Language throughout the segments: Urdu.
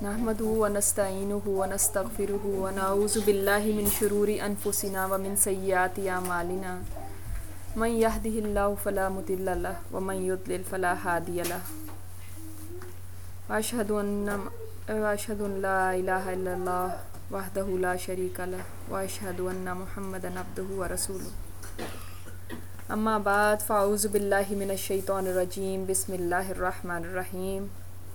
नहमदुहु व नस्तईनुहु व नस्तगफिरुहु व नऊज़ु बिल्लाहि मिन शुरूरि अनफुसिना व मिन सय्यिआति अमालिना मन यहदिहिल्लाहु फला मुदिल्ल लहु व मन युद्लिल फला हादिय लहु व अशहदु अन ला इलाहा इल्लल्लाह वहदहु ला शरीका लहु व अशहदु अन्न मुहम्मदन अब्दुहु व रसूलुहु अम्मा बाद फ़अऊज़ु बिल्लाहि मिनश शैतानिर रजीम बिस्मिल्लाहिर रहमानिर रहीम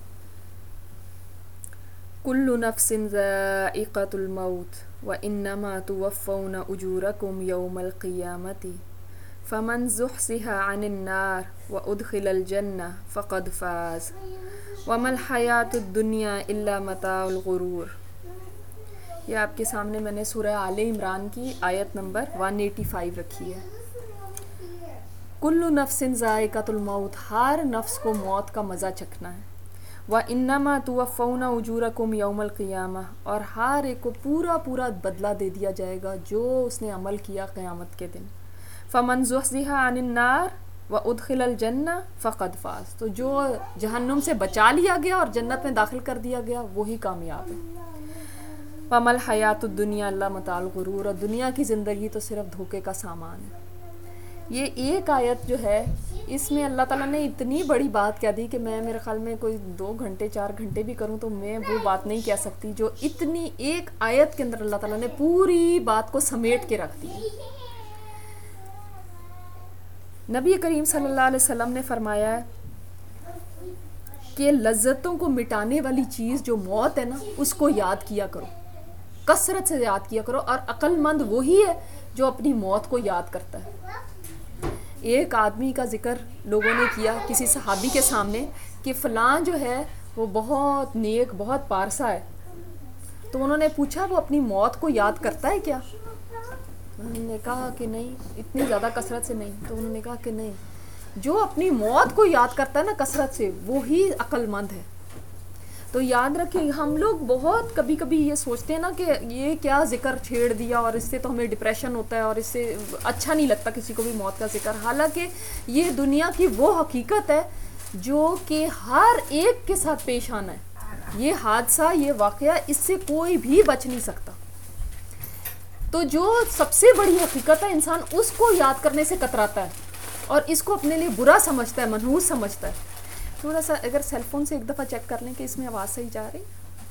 कुल्लु नफ्सिन ज़ाइक़तुल मौत व इन्नमा तुवफ़्फ़ौना उजूरकुम यौमल क़ियामति फ़मन ज़ुहज़िहा अनिन नार व उदख़िलल जन्नह फ़क़द फ़ाज़ वमल हयातुद दुनिया इल्ला मताउल गुरूर। ये आपके सामने मैंने सूरह आले इमरान की आयत नंबर 185 रखी है। कुल्लु नफ्सिन ज़ाइक़तुल मौत, हर नफ्स को मौत का मज़ा चखना है। व इन्नमा तुवफ़्फ़ौना उजूरकुम यौमल क़ियामा, और हर एक को पूरा पूरा बदला दे दिया जाएगा जो उसने अमल किया क़यामत के दिन। फ़मन ज़ुहज़िहा अनिन नार व उदख़िलल जन्नह फ़क़द फ़ाज़, तो जो जहन्नुम से बचा लिया गया और जन्नत में दाखिल कर दिया गया वही कामयाब है। वमल हयातुद दुनिया इल्ला मताउल गुरूर, और दुनिया की ज़िंदगी तो सिर्फ धोखे का सामान है। ये एक आयत जो है इसमें अल्लाह ताला ने इतनी बड़ी बात कह दी कि मैं मेरे ख्याल में कोई 2 घंटे 4 घंटे भी करूं तो मैं वो बात नहीं कह सकती जो इतनी एक आयत के अंदर अल्लाह ताला ने पूरी बात को समेट के रख दी। नबी करीम सल्लल्लाहु अलैहि वसल्लम ने फरमाया है कि लज्जतों को मिटाने वाली चीज़ जो मौत है ना, उसको याद किया करो, कसरत से याद किया करो, और अक्लमंद वही है जो अपनी मौत को याद करता है। एक आदमी का जिक्र लोगों ने किया किसी सहाबी के सामने कि फ़लाँ जो है वो बहुत नेक, बहुत पारसा है। तो उन्होंने पूछा वो अपनी मौत को याद करता है क्या? उन्होंने कहा कि नहीं, इतनी ज़्यादा कसरत से नहीं। तो उन्होंने कहा कि नहीं, जो अपनी मौत को याद करता है ना कसरत से, वो ही अक्लमंद है। तो याद रखिए, हम लोग बहुत कभी कभी ये सोचते हैं ना कि ये क्या जिक्र छेड़ दिया और इससे तो हमें डिप्रेशन होता है और इससे अच्छा नहीं लगता किसी को भी मौत का जिक्र। हालांकि ये दुनिया की वो हकीकत है जो कि हर एक के साथ पेश आना है। ये हादसा, ये वाक़या, इससे कोई भी बच नहीं सकता। तो जो सबसे बड़ी हकीकत है इंसान उसको याद करने से कतराता है और इसको अपने लिए बुरा समझता है, मनहूस समझता है। थोड़ा सा अगर सेल फोन से एक दफ़ा चेक कर लें कि इसमें आवाज़ सही जा रही।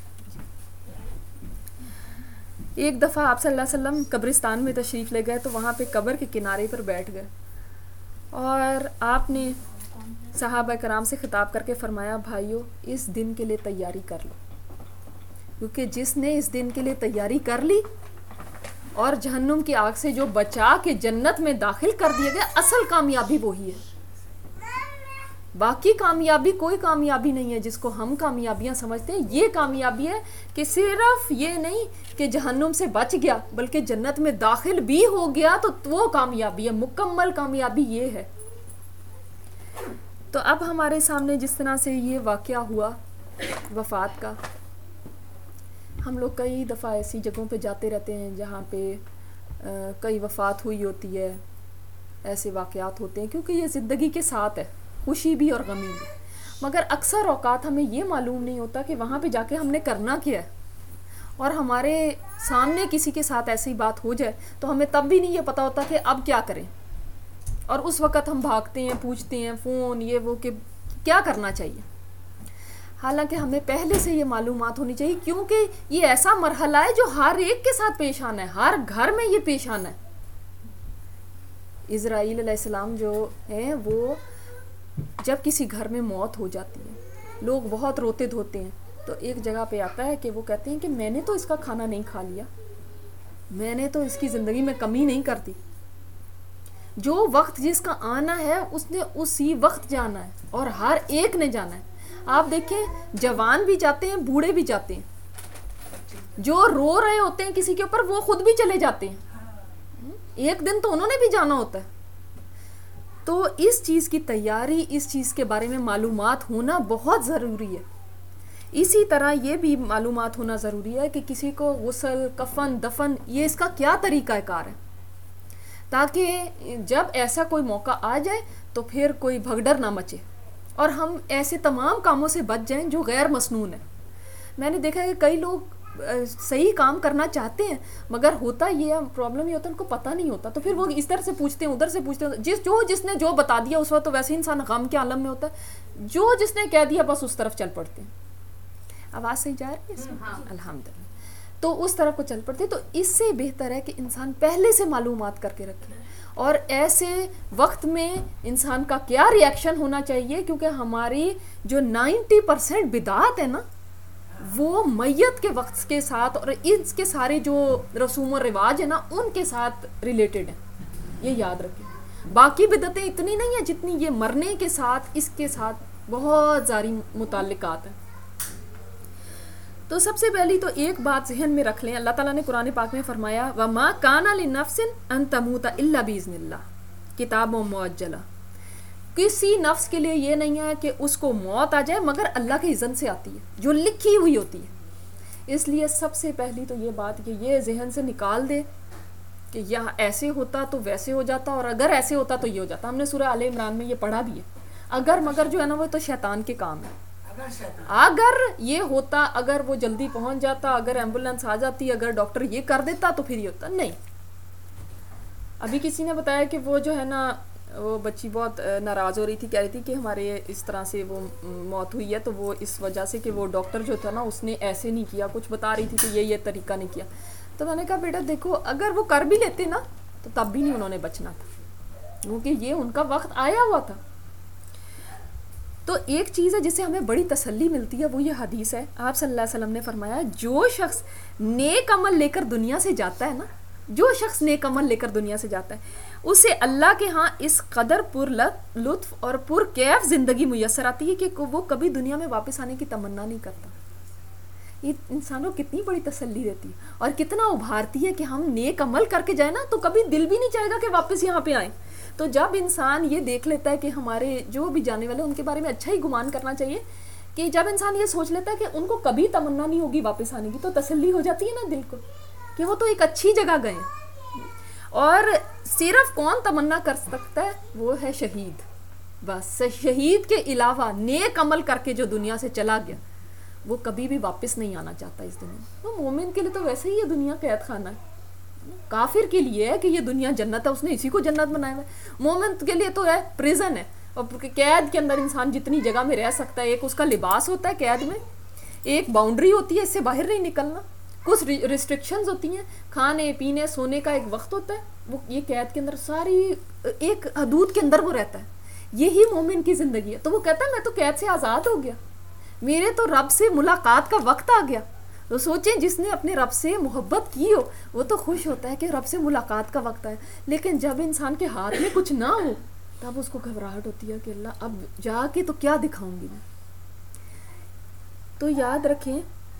एक दफ़ा आप सल्लल्लाहु अलैहि वसल्लम कब्रिस्तान में तशरीफ़ ले गए तो वहाँ पे कब्र के किनारे पर बैठ गए और आपने सहाबा कराम से खिताब करके फ़रमाया, भाइयों इस दिन के लिए तैयारी कर लो, क्योंकि जिसने इस दिन के लिए तैयारी कर ली और जहन्नुम की आग से जो बचा के जन्नत में दाखिल कर दिया गया, असल कामयाबी वही है। बाकी कामयाबी कोई कामयाबी नहीं है जिसको हम कामयाबियां समझते हैं। ये कामयाबी है कि सिर्फ ये नहीं कि जहन्नुम से बच गया बल्कि जन्नत में दाखिल भी हो गया, तो वो कामयाबी है, मुकम्मल कामयाबी ये है। तो अब हमारे सामने जिस तरह से ये वाक़या हुआ वफ़ात का, हम लोग कई दफ़ा ऐसी जगहों पे जाते रहते हैं जहाँ पे कई वफ़ात हुई होती है, ऐसे वाक़यात होते हैं, क्योंकि ये ज़िंदगी के साथ है, खुशी भी और गमी भी। मगर अक्सर औक़ात हमें ये मालूम नहीं होता कि वहाँ पे जाके हमने करना क्या है, और हमारे सामने किसी के साथ ऐसी बात हो जाए तो हमें तब भी नहीं ये पता होता कि अब क्या करें। और उस वक़्त हम भागते हैं, पूछते हैं फ़ोन ये वो कि क्या करना चाहिए। हालांकि हमें पहले से ये मालूमात होनी चाहिए, क्योंकि ये ऐसा मरहला है जो हर एक के साथ पेश आना है, हर घर में ये पेश आना है। इज़राइल अलैहिस्सलाम जो हैं वो जब किसी घर में मौत हो जाती है लोग बहुत रोते धोते हैं, तो एक जगह पे आता है कि वो कहते हैं कि मैंने तो इसका खाना नहीं खा लिया, मैंने तो इसकी ज़िंदगी में कमी नहीं कर दी। जो वक्त जिसका आना है उसने उसी वक्त जाना है और हर एक ने जाना है। आप देखें, जवान भी जाते हैं, बूढ़े भी जाते हैं, जो रो रहे होते हैं किसी के ऊपर वो खुद भी चले जाते हैं, एक दिन तो उन्होंने भी जाना होता है। तो इस चीज़ की तैयारी, इस चीज़ के बारे में मालूमात होना बहुत ज़रूरी है। इसी तरह ये भी मालूमात होना ज़रूरी है कि किसी को गुस्ल, कफन, दफन, ये इसका क्या तरीक़ाकार है, ताकि जब ऐसा कोई मौका आ जाए तो फिर कोई भगदड़ ना मचे और हम ऐसे तमाम कामों से बच जाएं जो गैर मसनून है। میں نے دیکھا ہے کہ کئی لوگ صحیح کام کرنا چاہتے ہیں مگر ہوتا یہ پرابلم یہ ہوتا ہے ان کو پتہ نہیں ہوتا، تو پھر وہ اس طرح سے پوچھتے ہیں ادھر سے پوچھتے ہیں، جس نے جو بتا دیا اس وقت تو ویسے انسان غم کے عالم میں ہوتا ہے، جس نے کہہ دیا بس اس طرف چل پڑتے ہیں. آواز صحیح جا رہی ہے؟ الحمدللہ. تو اس طرف کو چل پڑتے. تو اس سے بہتر ہے کہ انسان پہلے سے معلومات کر کے رکھے، اور ایسے وقت میں انسان کا کیا ری ایکشن ہونا چاہیے، کیونکہ ہماری جو 90% بدعات ہے نا وہ میت کے وقت کے ساتھ اور اس کے سارے جو رسوم و رواج ہیں نا ان کے ساتھ ریلیٹڈ ہیں، یہ یاد رکھیں. باقی بدعتیں اتنی نہیں ہیں جتنی یہ مرنے کے ساتھ اس کے ساتھ بہت ساری متعلقات ہیں. تو سب سے پہلی تو ایک بات ذہن میں رکھ لیں، اللہ تعالیٰ نے قرآن پاک میں فرمایا وَمَا كَانَ لِنَفْسٍ أَن تَمُوتَ إِلَّا بِإِذْنِ اللَّهِ کتاب مؤجلہ. کسی نفس کے لیے یہ نہیں ہے کہ اس کو موت آ جائے مگر اللہ کے اذن سے آتی ہے، جو لکھی ہوئی ہوتی ہے. اس لیے سب سے پہلی تو یہ بات کہ یہ ذہن سے نکال دے کہ یہ ایسے ہوتا تو ویسے ہو جاتا، اور اگر ایسے ہوتا تو یہ ہو جاتا. ہم نے سورہ آل عمران میں یہ پڑھا بھی ہے. اگر مگر جو ہے نا وہ تو شیطان کے کام ہے. اگر یہ ہوتا، اگر وہ جلدی پہنچ جاتا، اگر ایمبولینس آ جاتی، اگر ڈاکٹر یہ کر دیتا تو پھر یہ ہوتا نہیں. ابھی کسی نے بتایا کہ وہ جو ہے نا وہ بچی بہت ناراض ہو رہی تھی، کہہ رہی تھی کہ ہمارے اس طرح سے وہ موت ہوئی ہے تو وہ اس وجہ سے کہ وہ ڈاکٹر جو تھا نا اس نے ایسے نہیں کیا، کچھ بتا رہی تھی کہ یہ طریقہ نہیں کیا. تو میں نے کہا بیٹا دیکھو اگر وہ کر بھی لیتے نا تو تب بھی نہیں انہوں نے بچنا تھا، کیونکہ یہ ان کا وقت آیا ہوا تھا. تو ایک چیز ہے جس سے ہمیں بڑی تسلی ملتی ہے، وہ یہ حدیث ہے. آپ صلی اللہ علیہ وسلم نے فرمایا جو شخص نیک عمل لے کر دنیا سے جاتا ہے نا، جو شخص نیک عمل لے کر دنیا سے جاتا ہے اسے اللہ کے ہاں اس قدر پر لطف اور پر کیف زندگی میسر آتی ہے کہ وہ کبھی دنیا میں واپس آنے کی تمنا نہیں کرتا. یہ انسانوں کتنی بڑی تسلی دیتی ہے اور کتنا ابھارتی ہے کہ ہم نیک عمل کر کے جائیں نا تو کبھی دل بھی نہیں چاہے گا کہ واپس یہاں پہ آئیں. تو جب انسان یہ دیکھ لیتا ہے کہ ہمارے جو بھی جانے والے ان کے بارے میں اچھا ہی گمان کرنا چاہیے، کہ جب انسان یہ سوچ لیتا ہے کہ ان کو کبھی تمنا نہیں ہوگی واپس آنے کی تو تسلی ہو جاتی ہے نا دل کو کہ وہ تو ایک اچھی جگہ گئے ہیں. اور صرف کون تمنا کر سکتا ہے؟ وہ ہے شہید. بس شہید کے علاوہ نیک عمل کر کے جو دنیا سے چلا گیا وہ کبھی بھی واپس نہیں آنا چاہتا اس دنیا میں. وہ مومن کے لیے تو ویسے ہی یہ دنیا قید خانہ ہے. کافر کے لیے ہے کہ یہ دنیا جنت ہے، اس نے اسی کو جنت بنایا ہوا ہے. مومن کے لیے تو ہے پریزن ہے، اور قید کے اندر انسان جتنی جگہ میں رہ سکتا ہے. ایک اس کا لباس ہوتا ہے قید میں، ایک باؤنڈری ہوتی ہے، اس سے باہر نہیں نکلنا، کچھ ریسٹرکشنز ہوتی ہیں، کھانے پینے سونے کا ایک وقت ہوتا ہے. وہ یہ قید کے اندر ساری ایک حدود کے اندر وہ رہتا ہے. یہی مومن کی زندگی ہے. تو وہ کہتا ہے میں تو قید سے آزاد ہو گیا، میرے تو رب سے ملاقات کا وقت آ گیا. تو سوچیں جس نے اپنے رب سے محبت کی ہو وہ تو خوش ہوتا ہے کہ رب سے ملاقات کا وقت آئے. لیکن جب انسان کے ہاتھ میں کچھ نہ ہو تب اس کو گھبراہٹ ہوتی ہے کہ اللہ اب جا کے تو کیا دکھاؤں گی میں. تو یاد رکھیں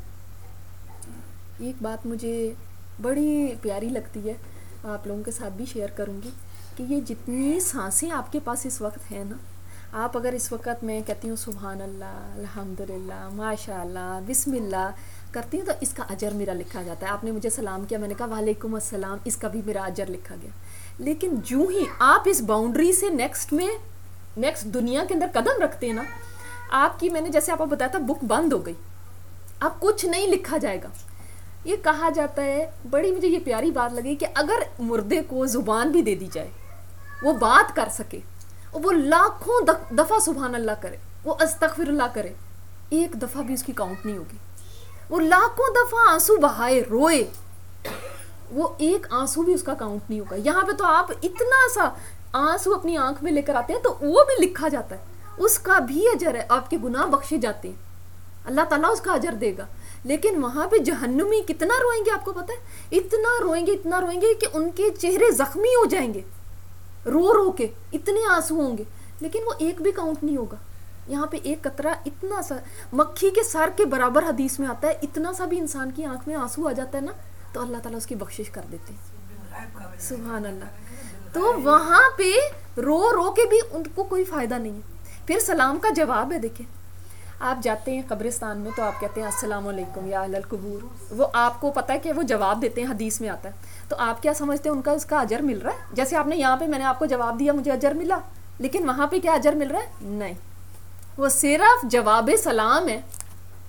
ایک بات مجھے بڑی پیاری لگتی ہے، آپ لوگوں کے ساتھ بھی شیئر کروں گی، کہ یہ جتنی سانسیں آپ کے پاس اس وقت ہیں نا، آپ اگر اس وقت میں کہتی ہوں سبحان اللہ، الحمدللہ، ماشاء اللہ، بسم اللہ کرتی ہوں تو اس کا اجر میرا لکھا جاتا ہے. آپ نے مجھے سلام کیا، میں نے کہا وعلیکم السلام، اس کا بھی میرا اجر لکھا گیا. لیکن جو ہی آپ اس باؤنڈری سے نیکسٹ دنیا کے اندر قدم رکھتے ہیں نا، آپ کی میں نے جیسے آپ کو بتایا تھا بک بند ہو گئی، اب کچھ نہیں لکھا جائے گا. یہ کہا جاتا ہے، بڑی مجھے یہ پیاری بات لگی کہ اگر مردے کو زبان بھی دے دی جائے، وہ بات کر سکے، وہ لاکھوں دفعہ سبحان اللہ کرے، وہ استغفر اللہ کرے، ایک دفعہ بھی اس کی کاؤنٹ نہیں ہوگی. وہ لاکھوں دفعہ آنسو بہائے روئے، وہ ایک آنسو بھی اس کا کاؤنٹ نہیں ہوگا. یہاں پہ تو آپ اتنا سا آنسو اپنی آنکھ میں لے کر آتے ہیں تو وہ بھی لکھا جاتا ہے، اس کا بھی اجر ہے، آپ کے گناہ بخشے جاتے ہیں، اللہ تعالیٰ اس کا اجر دے گا. لیکن وہاں پہ جہنمی کتنا روئیں گے آپ کو پتہ ہے؟ اتنا روئیں گے کہ ان کے چہرے زخمی ہو جائیں گے، رو رو کے اتنے آنسو ہوں گے، لیکن وہ ایک بھی کاؤنٹ نہیں ہوگا. یہاں پہ ایک قطرہ اتنا سا مکھی کے سر کے برابر حدیث میں آتا ہے، اتنا سا بھی انسان کی آنکھ میں آنسو آ جاتا ہے نا تو اللہ تعالیٰ اس کی بخشش کر دیتے ہیں. سبحان اللہ. تو وہاں پہ رو رو کے بھی ان کو کوئی فائدہ نہیں ہے. پھر سلام کا جواب ہے، دیکھیں آپ جاتے ہیں قبرستان میں تو آپ کہتے ہیں السلام علیکم یا اہل القبور، وہ آپ کو پتہ ہے کہ وہ جواب دیتے ہیں، حدیث میں آتا ہے. تو آپ کیا سمجھتے ہیں ان کا اس کا اجر مل رہا ہے؟ جیسے آپ نے یہاں پہ میں نے آپ کو جواب دیا مجھے اجر ملا، لیکن وہاں پہ کیا اجر مل رہا ہے؟ نہیں، وہ صرف جواب سلام ہے.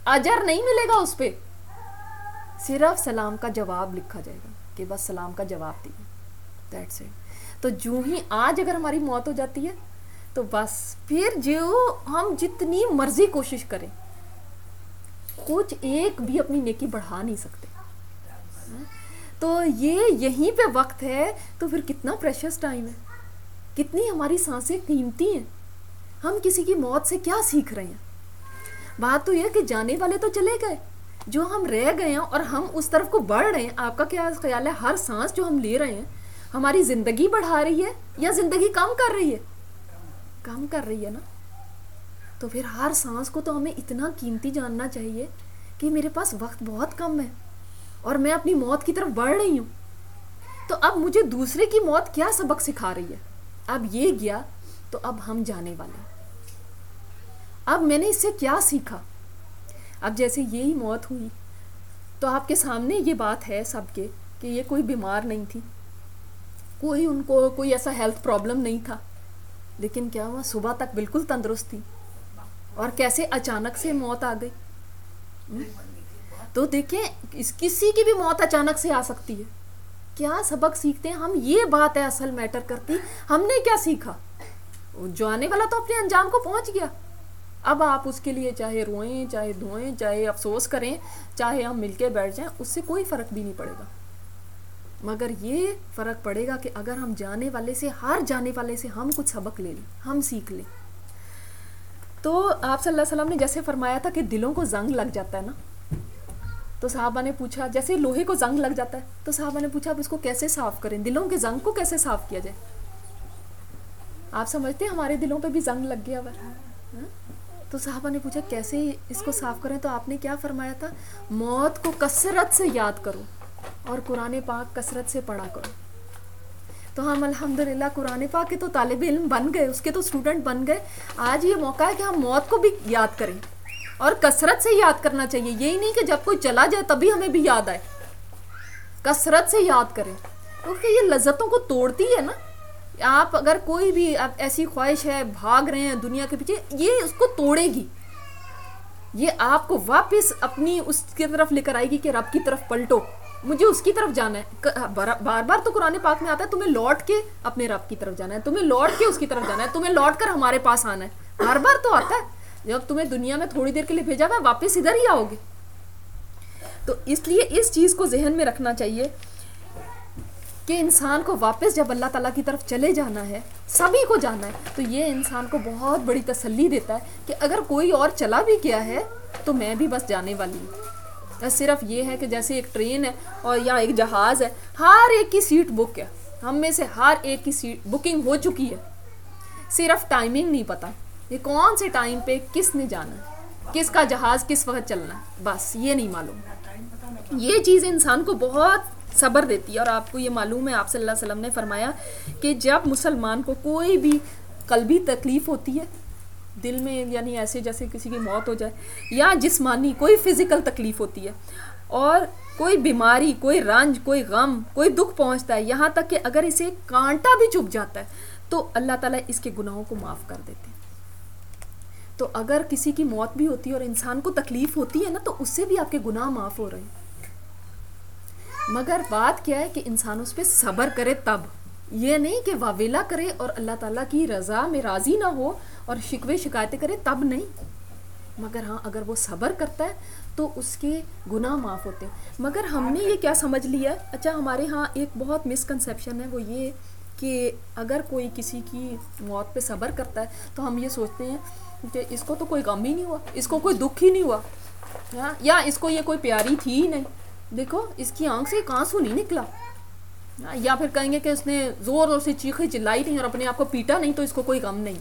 اجر نہیں ملے گا اس پہ، صرف سلام کا جواب لکھا جائے گا کہ بس سلام کا جواب دیا، دیٹس اٹ۔ تو جو ہی آج اگر ہماری موت ہو جاتی ہے تو بس پھر جو ہم جتنی مرضی کوشش کریں کچھ ایک بھی اپنی نیکی بڑھا نہیں سکتے۔ تو یہ یہیں پہ وقت ہے، تو پھر کتنا پریشس ٹائم ہے، کتنی ہماری سانسیں قیمتی ہیں، ہم کسی کی موت سے کیا سیکھ رہے ہیں؟ بات تو یہ کہ جانے والے تو چلے گئے، جو ہم رہ گئے ہیں اور ہم اس طرف کو بڑھ رہے ہیں، آپ کا کیا خیال ہے ہر سانس جو ہم لے رہے ہیں ہماری زندگی بڑھا رہی ہے یا زندگی کم کر رہی ہے؟ کم کر رہی ہے نا۔ تو پھر ہر سانس کو تو ہمیں اتنا قیمتی جاننا چاہیے کہ میرے پاس وقت بہت کم ہے اور میں اپنی موت کی طرف بڑھ رہی ہوں، تو اب مجھے دوسرے کی موت کیا سبق سکھا رہی ہے؟ اب یہ گیا تو اب ہم جانے والے ہیں، اب میں نے اس سے کیا سیکھا؟ اب جیسے یہی موت ہوئی تو آپ کے سامنے یہ بات ہے سب کے کہ یہ کوئی بیمار نہیں تھی، کوئی ان کو کوئی ایسا ہیلتھ پرابلم نہیں تھا، لیکن کیا ہوا صبح تک بالکل تندرست تھی اور کیسے اچانک سے موت آ گئی۔ تو دیکھیں کسی کی بھی موت اچانک سے آ سکتی ہے، کیا سبق سیکھتے ہیں ہم؟ یہ بات ہے اصل میٹر کرتی، ہم نے کیا سیکھا؟ جو آنے والا تو اپنے انجام کو پہنچ گیا، اب آپ اس کے لیے چاہے روئیں، چاہے دھوئیں، چاہے افسوس کریں، چاہے ہم مل کے بیٹھ جائیں، اس سے کوئی فرق بھی نہیں پڑے گا، مگر یہ فرق پڑے گا کہ اگر ہم جانے والے سے، ہر جانے والے سے ہم کچھ سبق لے لیں، ہم سیکھ لیں۔ تو آپ صلی اللہ علیہ وسلم نے جیسے فرمایا تھا کہ دلوں کو زنگ لگ جاتا ہے نا، تو صحابہ نے پوچھا جیسے لوہے کو زنگ لگ جاتا ہے، تو صحابہ نے پوچھا اب اس کو کیسے صاف کریں، دلوں کے زنگ کو کیسے صاف کیا جائے؟ آپ سمجھتے ہیں ہمارے دلوں پہ بھی زنگ لگ گیا ہوا، تو صحابہ نے پوچھا کیسے اس کو صاف کریں؟ تو آپ نے کیا فرمایا تھا؟ موت کو کثرت سے یاد کرو اور قرآن پاک کثرت سے پڑھا کرو۔ تو ہم الحمدللہ قرآن پاک کے تو طالب علم بن گئے، اس کے تو اسٹوڈنٹ بن گئے۔ آج یہ موقع ہے کہ ہم موت کو بھی یاد کریں اور کثرت سے یاد کرنا چاہیے، یہی نہیں کہ جب کوئی چلا جائے تبھی ہمیں بھی یاد آئے، کثرت سے یاد کریں، کیونکہ یہ لذتوں کو توڑتی ہے نا۔ آپ اگر کوئی بھی ایسی خواہش ہے بھاگ رہے ہیں دنیا کے پیچھے، یہ اس کو توڑے گی، یہ آپ کو واپس اپنی اس کی طرف لے کر آئے گی کہ رب کی طرف پلٹو، مجھے اس کی طرف جانا ہے۔ بار بار تو قرآن پاک میں آتا ہے تمہیں لوٹ کے اپنے رب کی طرف جانا ہے، تمہیں لوٹ کے اس کی طرف جانا ہے، تمہیں لوٹ کر ہمارے پاس آنا ہے، بار بار تو آتا ہے۔ جب تمہیں دنیا میں تھوڑی دیر کے لیے بھیجا ہوا واپس ادھر ہی آؤ گے۔ تو اس لیے اس چیز کو ذہن میں رکھنا چاہیے کہ انسان کو واپس جب اللہ تعالیٰ کی طرف چلے جانا ہے، سبھی کو جانا ہے، تو یہ انسان کو بہت بڑی تسلی دیتا ہے کہ اگر کوئی اور چلا بھی گیا ہے تو میں بھی بس جانے والی ہوں۔ صرف یہ ہے کہ جیسے ایک ٹرین ہے اور یا ایک جہاز ہے، ہر ایک کی سیٹ بک ہے، ہم میں سے ہر ایک کی سیٹ بکنگ ہو چکی ہے، صرف ٹائمنگ نہیں پتہ یہ کون سے ٹائم پہ کس نے جانا ہے، کس کا جہاز کس وقت چلنا ہے، بس یہ نہیں معلوم۔ یہ چیز انسان کو بہت صبر دیتی ہے، اور آپ کو یہ معلوم ہے آپ صلی اللہ علیہ وسلم نے فرمایا کہ جب مسلمان کو کوئی بھی قلبی تکلیف ہوتی ہے دل میں، یعنی ایسے جیسے کسی کی موت ہو جائے، یا جسمانی کوئی فزیکل تکلیف ہوتی ہے، اور کوئی بیماری، کوئی رنج، کوئی غم، کوئی دکھ پہنچتا ہے، یہاں تک کہ اگر اسے کانٹا بھی چبھ جاتا ہے تو اللہ تعالیٰ اس کے گناہوں کو معاف کر دیتے ہیں۔ تو اگر کسی کی موت بھی ہوتی ہے اور انسان کو تکلیف ہوتی ہے نا، تو اس سے بھی آپ کے گناہ معاف ہو رہے ہیں، مگر بات کیا ہے کہ انسان اس پہ صبر کرے، تب یہ نہیں کہ واویلا کرے اور اللہ تعالیٰ کی رضا میں راضی نہ ہو اور شکوے شکایتیں کرے، تب نہیں، مگر ہاں اگر وہ صبر کرتا ہے تو اس کے گناہ معاف ہوتے ہیں۔ مگر ہم نے یہ کیا سمجھ لیا ہے، اچھا ہمارے ہاں ایک بہت مسکنسیپشن ہے، وہ یہ کہ اگر کوئی کسی کی موت پہ صبر کرتا ہے تو ہم یہ سوچتے ہیں کہ اس کو تو کوئی غم ہی نہیں ہوا، اس کو کوئی دکھ ہی نہیں ہوا، یا اس کو یہ کوئی پیاری تھی ہی نہیں، دیکھو اس کی آنکھ سے ایک آنسو نہیں نکلا، یا پھر کہیں گے کہ اس نے زور زور سے چیخی چلائی نہیں اور اپنے آپ کو پیٹا نہیں تو اس کو کوئی غم نہیں۔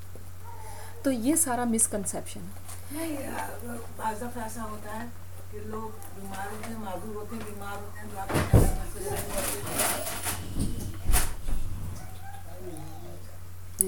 تو یہ سارا مسکنسیپشن ہے۔ بعض دفعہ ایسا ہوتا ہے کہ لوگ بیمار ہوتے ہیں، معذور ہوتے ہیں، بیمار ہوتے ہیں، دعا کرتے جی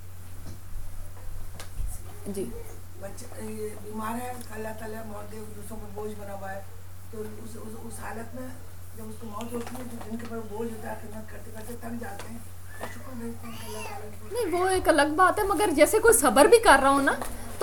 جی بچے بیمار ہے، اللہ تعالیٰ موت دے، دوسروں پر بوجھ بنا ہوا ہے، تو اس حالت میں جب اس کو موت ہوتی ہے تو جن کے پر بوجھ ہوتا ہے خدمت کرتے کرتے تنگ جاتے ہیں، شکر بھیجتے ہیں اللہ تعالیٰ کو۔ نہیں وہ ایک الگ بات ہے، مگر جیسے کوئی صبر بھی کر رہا ہو نا تو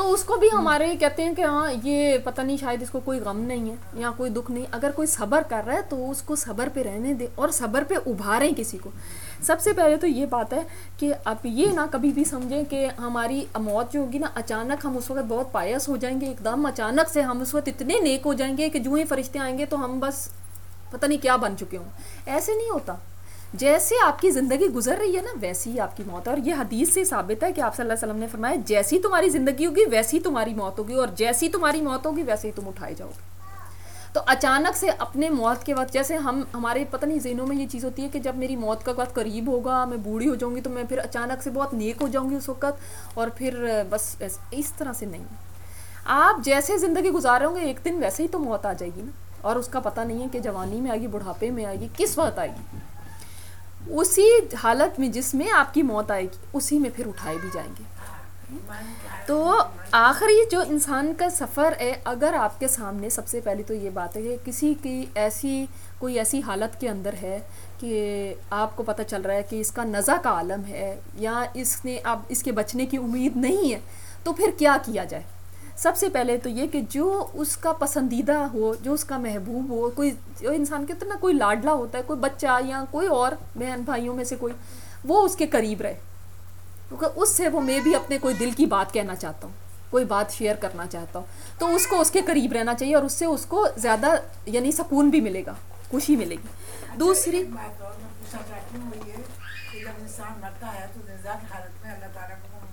تو اس کو بھی ہمارے کہتے ہیں کہ ہاں یہ پتہ نہیں شاید اس کو کوئی غم نہیں ہے یا کوئی دکھ نہیں. اگر کوئی صبر کر رہا ہے تو اس کو صبر پہ رہنے دیں اور صبر پہ ابھاریں کسی کو. سب سے پہلے تو یہ بات ہے کہ آپ یہ نہ کبھی بھی سمجھیں کہ ہماری موت جو ہوگی نا اچانک ہم اس وقت بہت پائس ہو جائیں گے, ایک دم اچانک سے ہم اس وقت اتنے نیک ہو جائیں گے کہ جو ہی فرشتے آئیں گے تو ہم بس پتہ نہیں کیا بن چکے ہوں. ایسے نہیں ہوتا. جیسے آپ کی زندگی گزر رہی ہے نا ویسی ہی آپ کی موت ہے. اور یہ حدیث سے ثابت ہے کہ آپ صلی اللہ علیہ وسلم نے فرمایا جیسی تمہاری زندگی ہوگی ویسی تمہاری موت ہوگی, اور جیسی تمہاری موت ہوگی ویسے ہی تم اٹھائے جاؤ گے. تو اچانک سے اپنے موت کے وقت جیسے ہمارے پتہ نہیں ذہنوں میں یہ چیز ہوتی ہے کہ جب میری موت کا وقت قریب ہوگا, میں بوڑھی ہو جاؤں گی تو میں پھر اچانک سے بہت نیک ہو جاؤں گی اس وقت, اور پھر بس اس طرح سے نہیں. آپ جیسے زندگی گزار رہے ہوں گے ایک دن ویسے ہی تو موت آ جائے گی نا, اور اس کا پتہ نہیں ہے کہ جوانی میں آئے گی, بڑھاپے میں آئے گی, کس وقت آئے گی. اسی حالت میں جس میں آپ کی موت آئے گی اسی میں پھر اٹھائے بھی جائیں گے. تو آخری جو انسان کا سفر ہے, اگر آپ کے سامنے سب سے پہلی تو یہ بات ہے کہ کسی کی کوئی ایسی حالت کے اندر ہے کہ آپ کو پتہ چل رہا ہے کہ اس کا نزع کا عالم ہے یا اب اس کے بچنے کی امید نہیں ہے, تو پھر کیا کیا جائے. سب سے پہلے تو یہ کہ جو اس کا پسندیدہ ہو, جو اس کا محبوب ہو, کوئی جو انسان کے نا کوئی لاڈلا ہوتا ہے, کوئی بچہ یا کوئی اور بہن بھائیوں میں سے کوئی, وہ اس کے قریب رہے, کیونکہ اس سے وہ میں بھی اپنے کوئی دل کی بات کہنا چاہتا ہوں, کوئی بات شیئر کرنا چاہتا ہوں, تو اس کو اس کے قریب رہنا چاہیے, اور اس سے اس کو زیادہ یعنی سکون بھی ملے گا, خوشی ملے گی. دوسری بات اور میں پوچھنا چاہتی ہوں وہ یہ کہ جب انسان مرتا ہے تو نزاع کی حالت میں اللہ تعالیٰ کو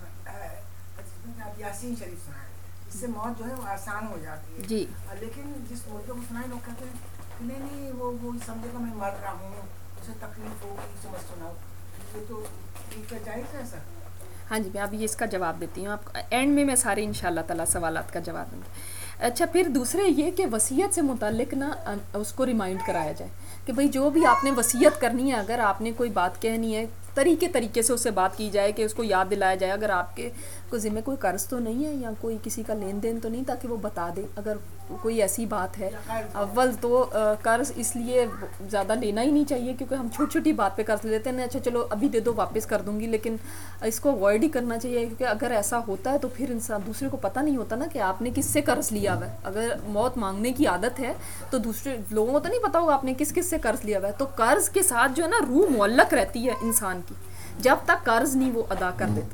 آپ یاسین شریف سنائیں, اس سے موت جو ہے وہ آسان ہو جاتی ہے جی. لیکن جس مردوں کو سنائے لوگ کہتے ہیں کہ نہیں وہ سمجھے گا میں مر رہا ہوں, اسے تکلیف ہوگی, اسے مت سناؤ, یہ تو کیا جائز ہے سر؟ ہاں جی, میں ابھی اس کا جواب دیتی ہوں. آپ اینڈ میں سارے ان شاء اللہ تعالیٰ سوالات کا جواب دوں گی. اچھا, پھر دوسرے یہ کہ وصیت سے متعلق نا اس کو ریمائنڈ کرایا جائے کہ بھئی جو بھی آپ نے وصیت کرنی ہے, اگر آپ نے کوئی بات کہنی ہے طریقے سے اس سے بات کی جائے, کہ اس کو یاد دلایا جائے. اگر آپ کے کو ذمہ کوئی قرض تو نہیں ہے یا کوئی کسی کا لین دین تو نہیں, تاکہ وہ بتا دے اگر کوئی ایسی بات ہے. اول تو قرض اس لیے زیادہ لینا ہی نہیں چاہیے کیونکہ ہم چھوٹی چھوٹی بات پہ قرض لیتے ہیں, اچھا چلو ابھی دے دو واپس کر دوں گی, لیکن اس کو اوائڈ ہی کرنا چاہیے, کیونکہ اگر ایسا ہوتا ہے تو پھر انسان دوسرے کو پتہ نہیں ہوتا نا کہ آپ نے کس سے قرض لیا ہوا ہے. اگر موت مانگنے کی عادت ہے تو دوسرے لوگوں کو تو نہیں پتا ہوگا آپ نے کس سے قرض لیا ہوا ہے. تو قرض کے ساتھ جو ہے نا روح معلق رہتی ہے انسان کی جب تک قرض نہیں وہ ادا کر دیتے,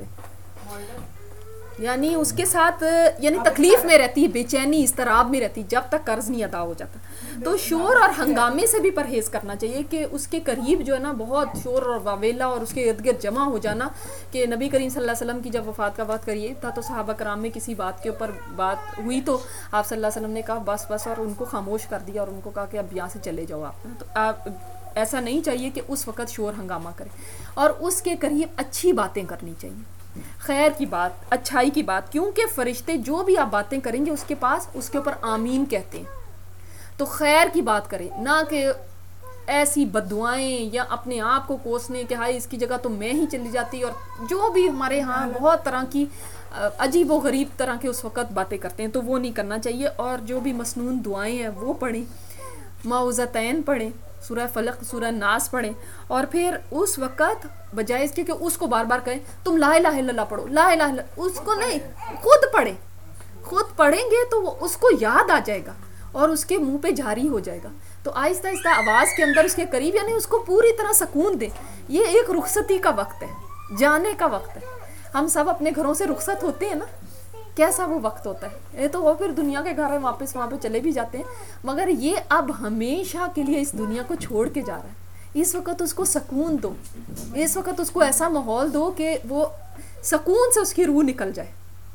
یعنی اس کے ساتھ یعنی تکلیف میں رہتی ہے, بے چینی اضطراب میں رہتی جب تک قرض نہیں ادا ہو جاتا. تو شور اور ہنگامے سے بھی پرہیز کرنا چاہیے, کہ اس کے قریب جو ہے نا بہت شور اور واویلا اور اس کے ارد گرد جمع ہو جانا. کہ نبی کریم صلی اللہ علیہ وسلم کی جب وفات کا وقت قریب تھا تو صحابہ کرام میں کسی بات کے اوپر بات ہوئی تو آپ صلی اللہ علیہ وسلم نے کہا بس بس, اور ان کو خاموش کر دیا اور ان کو کہا کہ اب یہاں سے چلے جاؤ آپ. تو آپ ایسا نہیں چاہیے کہ اس وقت شور ہنگامہ کرے, اور اس کے قریب اچھی باتیں کرنی چاہیے, خیر کی بات, اچھائی کی بات, کیونکہ فرشتے جو بھی آپ باتیں کریں گے اس کے پاس اس کے اوپر آمین کہتے ہیں. تو خیر کی بات کریں, نہ کہ ایسی بددعائیں یا اپنے آپ کو کوسنے کہ ہائے اس کی جگہ تو میں ہی چلی جاتی, اور جو بھی ہمارے ہاں بہت طرح کی عجیب و غریب طرح کے اس وقت باتیں کرتے ہیں, تو وہ نہیں کرنا چاہیے. اور جو بھی مسنون دعائیں ہیں وہ پڑھیں, معوذتین پڑھیں, سورہ فلق, سورہ ناس پڑھیں, اور پھر اس وقت بجائے اس کے کہ اس کو بار بار کہیں تم لا الہ الا اللہ پڑھو, لا الہ الا, اس کو نہیں, خود پڑھیں. خود پڑھیں گے تو وہ اس کو یاد آ جائے گا اور اس کے منہ پہ جاری ہو جائے گا. تو آہستہ آہستہ آواز کے اندر اس کے قریب, یعنی اس کو پوری طرح سکون دیں. یہ ایک رخصتی کا وقت ہے, جانے کا وقت ہے. ہم سب اپنے گھروں سے رخصت ہوتے ہیں نا, کیسا وہ وقت ہوتا ہے. یہ تو وہ پھر دنیا کے گھر ہے, واپس وہاں پہ چلے بھی جاتے ہیں, مگر یہ اب ہمیشہ کے لیے اس دنیا کو چھوڑ کے جا رہا ہے. اس وقت اس کو سکون دو, اس وقت اس کو ایسا ماحول دو کہ وہ سکون سے اس کی روح نکل جائے.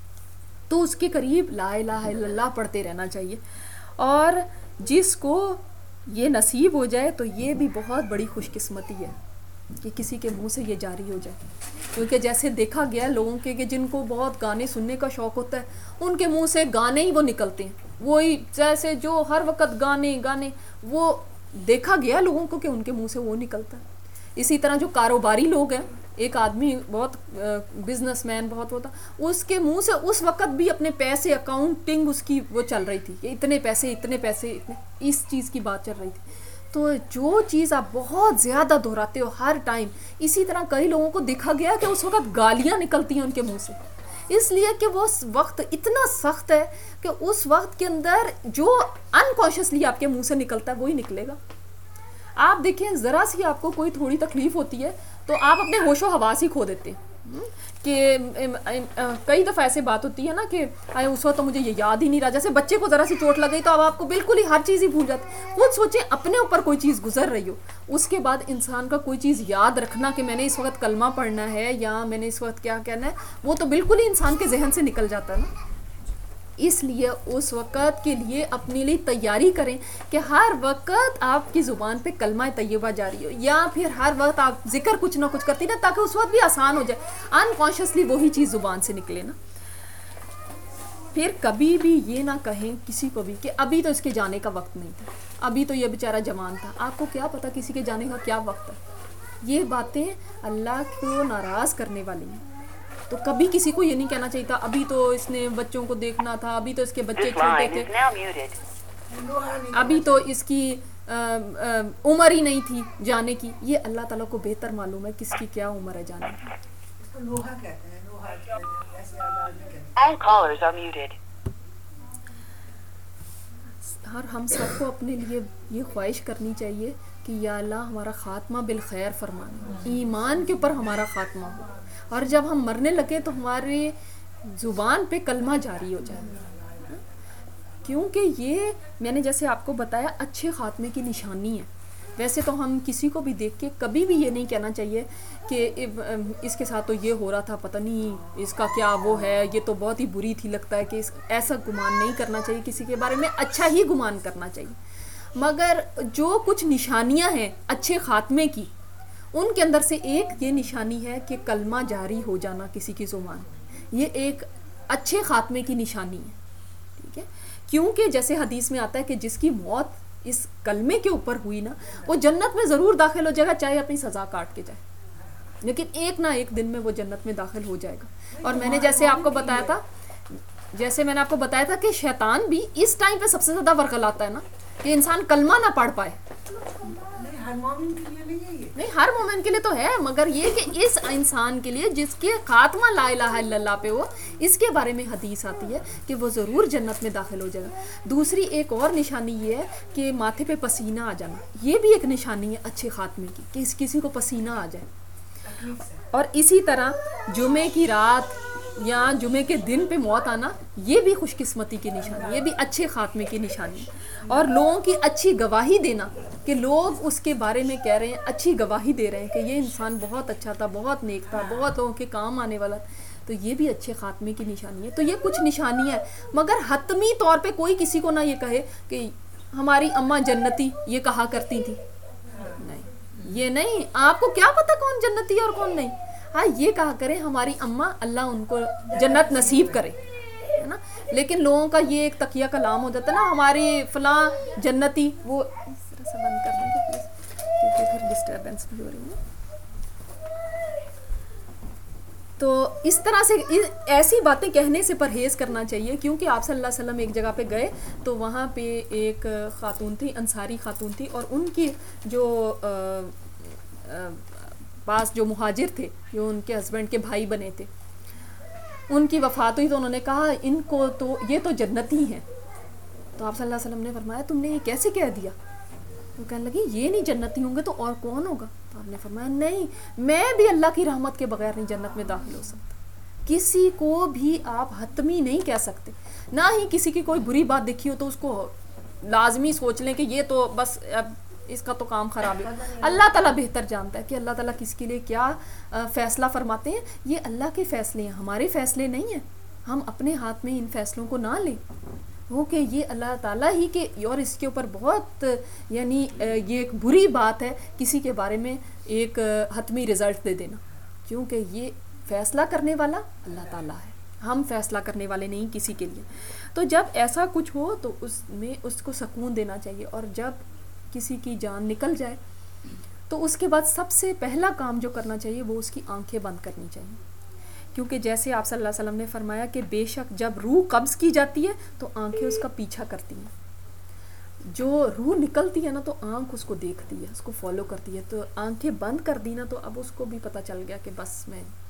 تو اس کے قریب لا الہ الا اللہ پڑھتے رہنا چاہیے. اور جس کو یہ نصیب ہو جائے تو یہ بھی بہت بڑی خوش قسمتی ہے کہ کسی کے منہ سے یہ جاری ہو جائے. کیونکہ جیسے دیکھا گیا لوگوں کے کہ جن کو بہت گانے سننے کا شوق ہوتا ہے, ان کے منہ سے گانے ہی وہ نکلتے ہیں, وہی جیسے جو ہر وقت گانے, وہ دیکھا گیا لوگوں کو کہ ان کے منہ سے وہ نکلتا ہے. اسی طرح جو کاروباری لوگ ہیں, ایک آدمی بہت بزنس مین بہت ہوتا, اس کے منہ سے اس وقت بھی اپنے پیسے, اکاؤنٹنگ اس کی وہ چل رہی تھی کہ اتنے پیسے, اس چیز کی بات چل رہی تھی. تو جو چیز آپ بہت زیادہ دہراتے ہو ہر ٹائم, اسی طرح کئی لوگوں کو دیکھا گیا کہ اس وقت گالیاں نکلتی ہیں ان کے منہ سے, اس لیے کہ وہ وقت اتنا سخت ہے کہ اس وقت کے اندر جو انکانشیسلی آپ کے منہ سے نکلتا ہے وہی نکلے گا. آپ دیکھیں ذرا سی آپ کو کوئی تھوڑی تکلیف ہوتی ہے تو آپ اپنے ہوش و حواس ہی کھو دیتے ہیں. کہ کئی دفعہ ایسے بات ہوتی ہے نا کہ اس وقت تو مجھے یہ یاد ہی نہیں رہا. جیسے بچے کو ذرا سی چوٹ لگ گئی تو اب آپ کو بالکل ہی ہر چیز ہی بھول جاتی. خود سوچیں اپنے اوپر کوئی چیز گزر رہی ہو, اس کے بعد انسان کا کوئی چیز یاد رکھنا کہ میں نے اس وقت کلمہ پڑھنا ہے یا میں نے اس وقت کیا کہنا ہے, وہ تو بالکل ہی انسان کے ذہن سے نکل جاتا ہے نا. اس لیے اس وقت کے لیے اپنے لیے تیاری کریں کہ ہر وقت آپ کی زبان پہ کلمہ طیبہ جاری ہو, یا پھر ہر وقت آپ ذکر کچھ نہ کچھ کرتی نا, تاکہ اس وقت بھی آسان ہو جائے, انکانشیسلی وہی چیز زبان سے نکلے نا. پھر کبھی بھی یہ نہ کہیں کسی کو بھی کہ ابھی تو اس کے جانے کا وقت نہیں تھا, ابھی تو یہ بیچارہ جوان تھا. آپ کو کیا پتہ کسی کے جانے کا کیا وقت ہے. یہ باتیں اللہ کو ناراض کرنے والی ہیں. تو کبھی کسی کو یہ نہیں کہنا چاہیے تھا ابھی تو اس نے بچوں کو دیکھنا تھا, ابھی تو اس کے بچے چھوٹے تھے, ابھی تو اس کی عمر ہی نہیں تھی جانے کی. یہ اللہ تعالیٰ کو بہتر معلوم ہے کس کی کیا عمر ہے جانے کی. اور ہم سب کو اپنے لیے یہ خواہش کرنی چاہیے کہ یا اللہ ہمارا خاتمہ بالخیر فرمانا, ایمان کے اوپر ہمارا خاتمہ ہو, اور جب ہم مرنے لگے تو ہماری زبان پہ کلمہ جاری ہو جائے. کیونکہ یہ میں نے جیسے آپ کو بتایا اچھے خاتمے کی نشانی ہے. ویسے تو ہم کسی کو بھی دیکھ کے کبھی بھی یہ نہیں کہنا چاہیے کہ اس کے ساتھ تو یہ ہو رہا تھا, پتہ نہیں اس کا کیا وہ ہے, یہ تو بہت ہی بری تھی, لگتا ہے کہ ایسا گمان نہیں کرنا چاہیے. کسی کے بارے میں اچھا ہی گمان کرنا چاہیے. مگر جو کچھ نشانیاں ہیں اچھے خاتمے کی, ان کے اندر سے ایک یہ نشانی ہے کہ کلمہ جاری ہو جانا کسی کی زبان. یہ ایک اچھے خاتمے کی نشانی ہے. ٹھیک ہے, کیونکہ جیسے حدیث میں آتا ہے کہ جس کی موت اس کلمے کے اوپر ہوئی نا, وہ جنت میں ضرور داخل ہو جائے گا, چاہے اپنی سزا کاٹ کے جائے, لیکن ایک نہ ایک دن میں وہ جنت میں داخل ہو جائے گا. اور میں نے جیسے آپ کو بتایا تھا کہ شیطان بھی اس ٹائم پہ سب سے زیادہ ورغلاتا ہے نا, کہ انسان کلمہ نہ پڑھ پائے. نہیں, ہر مومن کے لیے تو ہے, مگر یہ کہ اس انسان کے لیے جس کے خاتمہ لا الہ الا اللہ پہ ہو, اس کے بارے میں حدیث آتی ہے کہ وہ ضرور جنت میں داخل ہو جائے گا. دوسری ایک اور نشانی یہ ہے کہ ماتھے پہ پسینہ آ جانا, یہ بھی ایک نشانی ہے اچھے خاتمے کی, کہ کسی کو پسینہ آ جائے. اور اسی طرح جمعے کی رات یا جمعے کے دن پہ موت آنا, یہ بھی خوش قسمتی کی نشانی, یہ بھی اچھے خاتمے کی نشانی. اور لوگوں کی اچھی گواہی دینا, کہ لوگ اس کے بارے میں کہہ رہے ہیں, اچھی گواہی دے رہے ہیں کہ یہ انسان بہت اچھا تھا, بہت نیک تھا, بہت لوگوں کے کام آنے والا, تو یہ بھی اچھے خاتمے کی نشانی ہے. تو یہ کچھ نشانی ہے, مگر حتمی طور پہ کوئی کسی کو نہ یہ کہے کہ ہماری اماں جنتی یہ کہا کرتی تھی. نہیں, یہ نہیں, آپ کو کیا پتہ کون جنتی ہے اور کون نہیں. ہاں, یہ کہا کریں ہماری اماں اللہ ان کو جنت نصیب کرے, ہے نا. لیکن لوگوں کا یہ ایک تقیہ کلام ہو جاتا ہے نا, ہماری فلاں جنتی, وہ سے بند کر دیں گے پلیز, کیونکہ پھر ڈسٹربنس بھی ہو رہی ہے. تو اس طرح سے ایسی باتیں کہنے سے پرہیز کرنا چاہیے, کیونکہ آپ صلی اللہ علیہ وسلم ایک جگہ پہ گئے تو وہاں پہ ایک خاتون تھی, انصاری خاتون تھی, اور ان کی جو پاس جو مہاجر تھے, جو ان کے ہسبینڈ کے بھائی بنے تھے, ان کی وفات ہوئی تو انہوں نے کہا ان کو تو یہ تو جنتی ہیں. تو آپ صلی اللہ علیہ وسلم نے فرمایا تم نے یہ کیسے کہہ دیا؟ وہ کہنے لگی یہ نہیں جنتی ہوں گے تو اور کون ہوگا؟ تو آپ نے فرمایا نہیں, میں بھی اللہ کی رحمت کے بغیر نہیں جنت میں داخل ہو سکتا. کسی کو بھی آپ حتمی نہیں کہہ سکتے, نہ ہی کسی کی کوئی بری بات دیکھی ہو تو اس کو لازمی سوچ لیں کہ یہ تو بس اب اس کا تو کام خراب ہے. اللہ تعالیٰ بہتر جانتا ہے کہ اللہ تعالیٰ کس کے لیے کیا فیصلہ فرماتے ہیں. یہ اللہ کے فیصلے ہیں, ہمارے فیصلے نہیں ہیں. ہم اپنے ہاتھ میں ان فیصلوں کو نہ لیں, وہ کہ یہ اللہ تعالیٰ ہی کے, اور اس کے اوپر بہت یعنی یہ ایک بری بات ہے کسی کے بارے میں ایک حتمی رزلٹ دے دینا, کیونکہ یہ فیصلہ کرنے والا اللہ تعالیٰ ہے, ہم فیصلہ کرنے والے نہیں کسی کے لیے. تو جب ایسا کچھ ہو تو اس میں اس کو سکون دینا چاہیے, اور جب کسی کی جان نکل جائے تو اس کے بعد سب سے پہلا کام جو کرنا چاہیے وہ اس کی آنکھیں بند کرنی چاہیے. کیونکہ جیسے آپ صلی اللہ علیہ وسلم نے فرمایا کہ بے شک جب روح قبض کی جاتی ہے تو آنکھیں اس کا پیچھا کرتی ہیں. جو روح نکلتی ہے نا تو آنکھ اس کو دیکھتی ہے, اس کو فالو کرتی ہے. تو آنکھیں بند کر دی نا تو اب اس کو بھی پتہ چل گیا کہ بس میں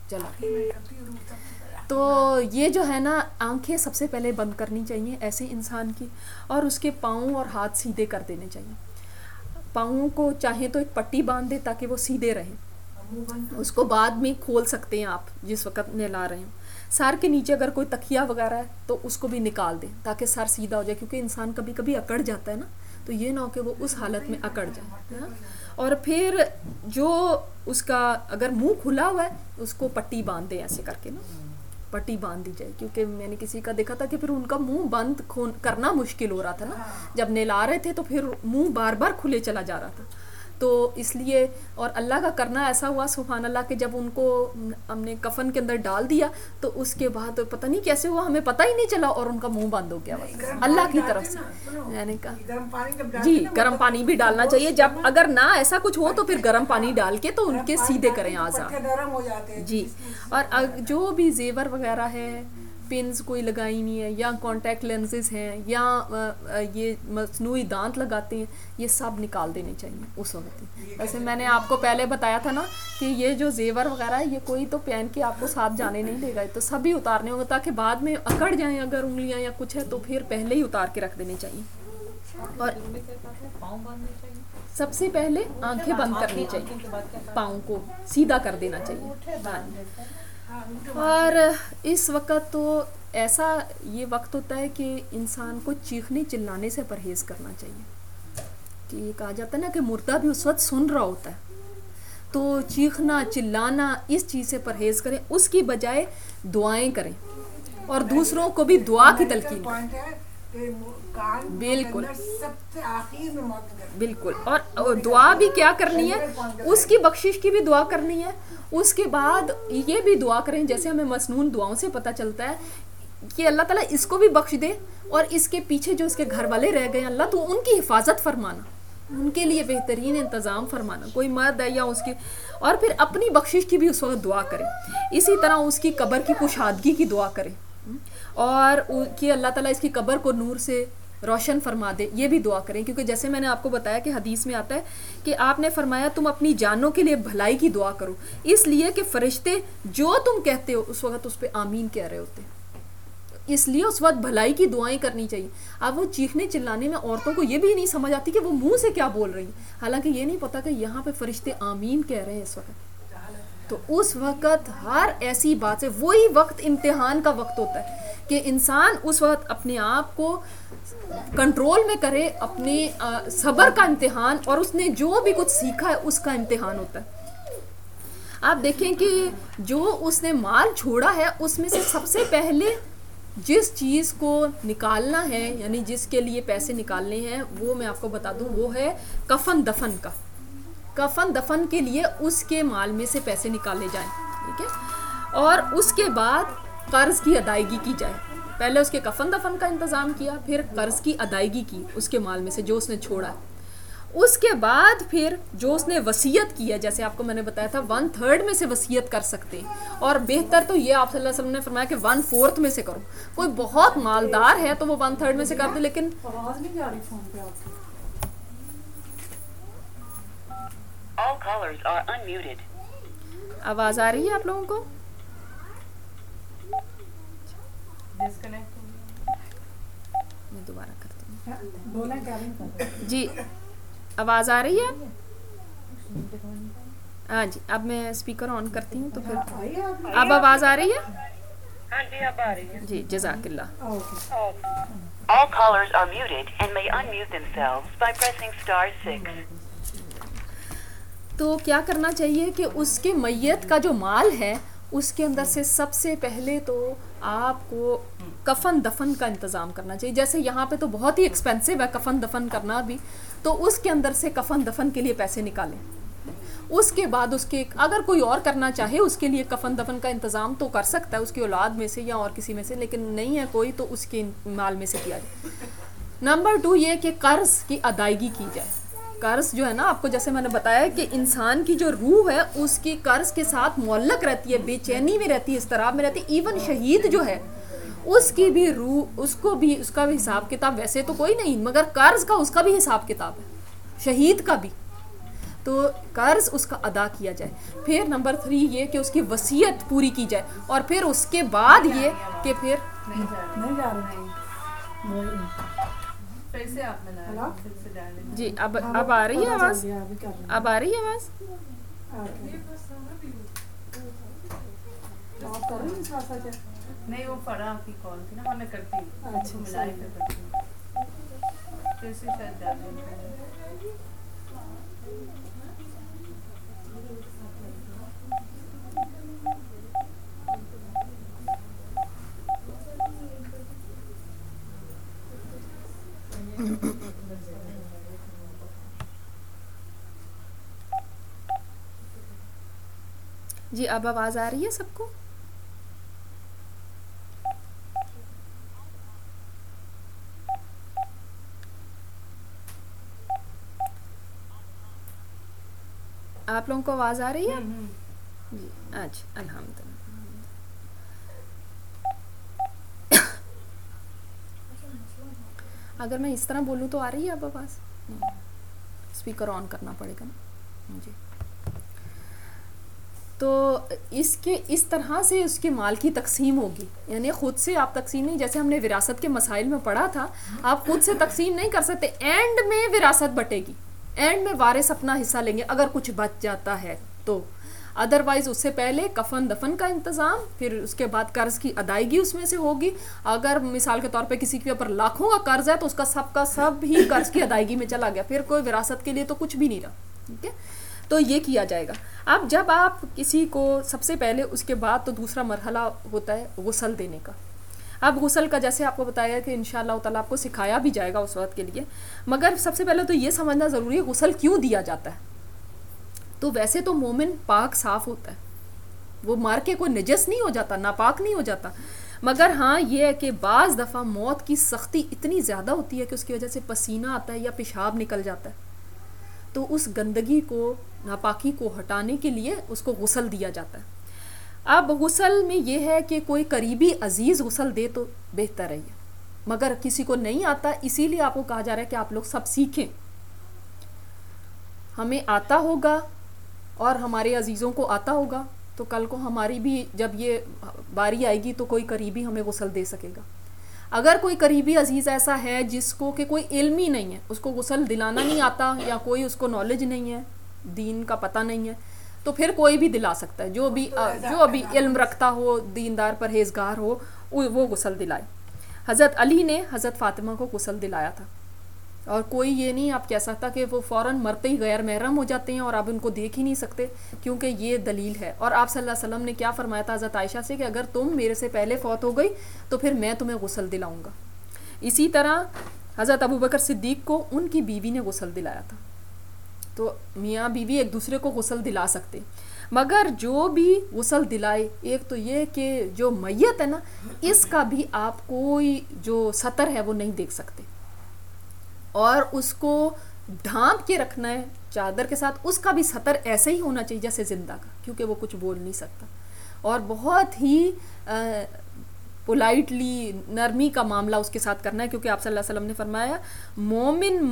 چلا. میں کرتی ہوں سب سے پہلے. تو یہ جو ہے نا آنکھیں سب سے پہلے بند کرنی چاہیے ایسے انسان کی, اور اس کے پاؤں اور ہاتھ سیدھے کر دینے چاہیے. پاؤں کو چاہیں تو ایک پٹی باندھ دے تاکہ وہ سیدھے رہیں, منہ بند اس کو بعد میں کھول سکتے ہیں آپ جس وقت نہلا رہے ہیں. سر کے نیچے اگر کوئی تکیہ وغیرہ ہے تو اس کو بھی نکال دیں تاکہ سر سیدھا ہو جائے, کیونکہ انسان کبھی کبھی اکڑ جاتا ہے نا, تو یہ نہ ہو کہ وہ اس حالت میں اکڑ جائے. اور پھر جو اس کا اگر منہ کھلا ہوا ہے اس کو پٹی باندھ دیں ایسے کر کے نا, پٹی باندھ دی جائے, کیونکہ میں نے کسی کا دیکھا تھا کہ پھر ان کا منہ بند کرنا مشکل ہو رہا تھا نا, جب نہلا رہے تھے تو پھر منہ بار بار کھلے چلا جا رہا تھا. تو اس لیے, اور اللہ کا کرنا ایسا ہوا سبحان اللہ کہ جب ان کو ہم نے کفن کے اندر ڈال دیا تو اس کے بعد پتہ نہیں کیسے ہوا, ہمیں پتہ ہی نہیں چلا, اور ان کا منہ بند ہو گیا بس اللہ کی طرف سے. میں نے کہا گرم پانی جب ڈالتے جی ہیں نا, گرم پانی بھی ڈالنا چاہیے, جب اگر نہ ایسا کچھ ہو تو پھر گرم پانی ڈال کے تو ان کے سیدھے کریں اعضاء. پٹھے نرم ہو جاتے ہیں. جی, اور جو بھی زیور وغیرہ ہے, پنز کوئی لگائی نہیں ہے, یا کانٹیکٹ لینزز ہیں, یا یہ مصنوعی دانت لگاتے ہیں, یہ سب نکال دینے چاہیے اس وقت. ویسے میں نے آپ کو پہلے بتایا تھا نا کہ یہ جو زیور وغیرہ ہے یہ کوئی تو پہن کے آپ کو ساتھ جانے نہیں دے گا, تو سبھی اتارنے ہوں گے تاکہ بعد میں اکڑ جائیں اگر انگلیاں یا کچھ ہے تو پھر پہلے ہی اتار کے رکھ دینے چاہیے. اور سب سے پہلے آنکھیں بند کرنی چاہیے, پاؤں کو سیدھا کر دینا چاہیے. اور اس وقت تو ایسا یہ وقت ہوتا ہے کہ انسان کو چیخنے چلانے سے پرہیز کرنا چاہیے. کہ یہ کہا جاتا ہے نا کہ مردہ بھی اس وقت سن رہا ہوتا ہے, تو چیخنا چلانا اس چیز سے پرہیز کریں, اس کی بجائے دعائیں کریں اور دوسروں کو بھی دعا کی تلقین کریں. بالکل سب سے آخر میں موت کریں. بالکل, اور دعا بھی کیا کرنی ہے, اس کی بخشش کی بھی دعا کرنی ہے. اس کے بعد یہ بھی دعا کریں, جیسے ہمیں مسنون دعاؤں سے پتہ چلتا ہے کہ اللہ تعالیٰ اس کو بھی بخش دے, اور اس کے پیچھے جو اس کے گھر والے رہ گئے اللہ تو ان کی حفاظت فرمانا, ان کے لیے بہترین انتظام فرمانا, کوئی مرد ہے یا اس کی, اور پھر اپنی بخشش کی بھی اس وقت دعا کریں. اسی طرح اس کی قبر کی کشادگی کی دعا کریں, اور کہ اللہ تعالیٰ اس کی قبر کو نور سے روشن فرما دے, یہ بھی دعا کریں. کیونکہ جیسے میں نے آپ کو بتایا کہ حدیث میں آتا ہے کہ آپ نے فرمایا تم اپنی جانوں کے لیے بھلائی کی دعا کرو, اس لیے کہ فرشتے جو تم کہتے ہو اس وقت اس پہ آمین کہہ رہے ہوتے ہیں, اس لیے اس وقت بھلائی کی دعائیں کرنی چاہیے. اب وہ چیخنے چلانے میں عورتوں کو یہ بھی نہیں سمجھ آتی کہ وہ منہ سے کیا بول رہی ہیں, حالانکہ یہ نہیں پتا کہ یہاں پہ فرشتے آمین کہہ رہے ہیں اس وقت. تو اس وقت ہر ایسی بات سے, وہی وقت امتحان کا وقت ہوتا ہے کہ انسان اس وقت اپنے آپ کو کنٹرول میں کرے, اپنے صبر کا امتحان, اور اس نے جو بھی کچھ سیکھا ہے اس کا امتحان ہوتا ہے. آپ دیکھیں کہ جو اس نے مال چھوڑا ہے اس میں سے سب سے پہلے جس چیز کو نکالنا ہے, یعنی جس کے لیے پیسے نکالنے ہیں, وہ میں آپ کو بتا دوں وہ ہے کفن دفن کا. کفن دفن کے لیے اس کے مال میں سے پیسے نکالے جائیں, ٹھیک ہے, اور اس کے بعد قرض کی ادائیگی کی جائے. پہلے اس کے کفن دفن کا انتظام کیا, پھر قرض کی ادائیگی کی اس کے مال میں سے جو اس نے چھوڑا. اس کے بعد پھر جو اس نے وصیت کی ہے, جیسے آپ کو میں نے بتایا تھا 1/3 میں سے وصیت کر سکتے ہیں, اور بہتر تو یہ آپ صلی اللہ علیہ وسلم نے فرمایا کہ 1/4 میں سے کرو. کوئی بہت مالدار ہے تو وہ 1/3 میں سے کر دے, لیکن آواز نہیں جا رہی فون پہ آپ کی. All callers are unmuted. آواز آ رہی ہے آپ لوگوں کو؟ ڈسکنیکٹ ہو گیا. میں دوبارہ کرتی ہوں. بولا کیا نہیں کر رہے. جی آواز آ رہی ہے؟ ہاں جی, اب میں اسپیکر آن کرتی ہوں تو پھر اب آواز آ رہی ہے؟ ہاں جی, اب آ رہی ہے. جی جزاک اللہ. All callers are muted and may unmute themselves by pressing *6. تو کیا کرنا چاہیے کہ اس کے میت کا جو مال ہے اس کے اندر سے سب سے پہلے تو آپ کو کفن دفن کا انتظام کرنا چاہیے. جیسے یہاں پہ تو بہت ہی ایکسپینسو ہے کفن دفن کرنا بھی, تو اس کے اندر سے کفن دفن کے لیے پیسے نکالیں. اس کے بعد اس کے اگر کوئی اور کرنا چاہے اس کے لیے کفن دفن کا انتظام تو کر سکتا ہے اس کی اولاد میں سے یا اور کسی میں سے, لیکن نہیں ہے کوئی تو اس کے مال میں سے کیا جائے. نمبر 2 یہ کہ قرض کی ادائیگی کی جائے. قرض جو ہے نا, آپ کو جیسے میں نے بتایا کہ انسان کی جو روح ہے اس کی قرض کے ساتھ معلق رہتی ہے, بے چینی میں رہتی ہے, اضطراب میں رہتی ہے. ایون شہید جو ہے اس کی بھی روح, اس کا بھی حساب کتاب ویسے تو کوئی نہیں, مگر قرض کا اس کا بھی حساب کتاب ہے, شہید کا بھی. تو قرض اس کا ادا کیا جائے. پھر نمبر 3 یہ کہ اس کی وصیت پوری کی جائے, اور پھر اس کے بعد یہ کہ پھر نہیں جا رہی. نہیں جا رہے نہیں. پھر سے آپ نے لایا, پھر سے ڈالیں. جی اب آ رہی ہے آواز, اب آ رہی ہے آواز. نہیں وہ فرا کی کال تھی نا, میں کرتی ہوں. اچھا, ملائی پھر کرتی ہوں. پھر سے شاید ڈالیں. جی اب آواز آ رہی ہے سب کو؟ آپ لوگوں کو آواز آ رہی ہے؟ جی اچھا الحمد للہ. اگر میں اس طرح بولوں تو آ رہی ہے اب آواز؟ اسپیکر آن کرنا پڑے گا نا. جی تو اس طرح سے اس کے مال کی تقسیم ہوگی, یعنی خود سے آپ تقسیم نہیں, جیسے ہم نے وراثت کے مسائل میں پڑھا تھا, آپ خود سے تقسیم نہیں کر سکتے. اینڈ میں وراثت بٹے گی, اینڈ میں وارث اپنا حصہ لیں گے اگر کچھ بچ جاتا ہے تو. ادروائز اس سے پہلے کفن دفن کا انتظام, پھر اس کے بعد قرض کی ادائیگی اس میں سے ہوگی. اگر مثال کے طور پہ کسی کے اوپر لاکھوں کا قرض ہے تو اس کا سب ہی قرض کی ادائیگی میں چلا گیا, پھر کوئی وراثت کے لیے تو کچھ بھی نہیں رہا. ٹھیک ہے, تو یہ کیا جائے گا. اب جب آپ کسی کو سب سے پہلے, اس کے بعد تو دوسرا مرحلہ ہوتا ہے غسل دینے کا. اب غسل کا جیسے آپ کو بتایا کہ انشاءاللہ تعالیٰ آپ کو سکھایا بھی جائے گا اس وقت کے لیے, مگر سب سے پہلے تو یہ سمجھنا ضروری ہے غسل کیوں دیا جاتا ہے. تو ویسے تو مومن پاک صاف ہوتا ہے, وہ مار کے کوئی نجس نہیں ہو جاتا, ناپاک نہیں ہو جاتا, مگر ہاں یہ ہے کہ بعض دفعہ موت کی سختی اتنی زیادہ ہوتی ہے کہ اس کی وجہ سے پسینہ آتا ہے یا پیشاب نکل جاتا ہے, تو اس گندگی کو, ناپاکی کو ہٹانے کے لیے اس کو غسل دیا جاتا ہے. اب غسل میں یہ ہے کہ کوئی قریبی عزیز غسل دے تو بہتر ہے یہ, مگر کسی کو نہیں آتا, اسی لیے آپ کو کہا جا رہا ہے کہ آپ لوگ سب سیکھیں. ہمیں آتا ہوگا اور ہمارے عزیزوں کو آتا ہوگا تو کل کو ہماری بھی جب یہ باری آئے گی تو کوئی قریبی ہمیں غسل دے سکے گا. اگر کوئی قریبی عزیز ایسا ہے جس کو کہ کوئی علم ہی نہیں ہے, اس کو غسل دلانا نہیں آتا, یا کوئی اس کو نالج نہیں ہے, دین کا پتہ نہیں ہے, تو پھر کوئی بھی دلا سکتا ہے, جو بھی علم رکھتا ہو, دیندار پرہیزگار ہو, وہ غسل دلائے. حضرت علی نے حضرت فاطمہ کو غسل دلایا تھا, اور کوئی یہ نہیں آپ کہہ سکتا کہ وہ فوراً مرتے ہی غیر محرم ہو جاتے ہیں اور آپ ان کو دیکھ ہی نہیں سکتے, کیونکہ یہ دلیل ہے. اور آپ صلی اللہ علیہ وسلم نے کیا فرمایا تھا حضرت عائشہ سے کہ اگر تم میرے سے پہلے فوت ہو گئی تو پھر میں تمہیں غسل دلاؤں گا. اسی طرح حضرت ابوبکر صدیق کو ان کی بیوی نے غسل دلایا تھا. تو میاں بیوی ایک دوسرے کو غسل دلا سکتے, مگر جو بھی غسل دلائے, ایک تو یہ کہ جو میت ہے نا, اس کا بھی آپ کوئی جو سطر ہے وہ نہیں دیکھ سکتے, اور اس کو ڈھانپ کے رکھنا ہے چادر کے ساتھ. اس کا بھی سطر ایسے ہی ہونا چاہیے جیسے زندہ کا, کیونکہ وہ کچھ بول نہیں سکتا. اور بہت ہی پولائٹلی, نرمی کا معاملہ اس کے ساتھ کرنا ہے, کیونکہ آپ صلی اللہ علیہ وسلم نے فرمایا مومن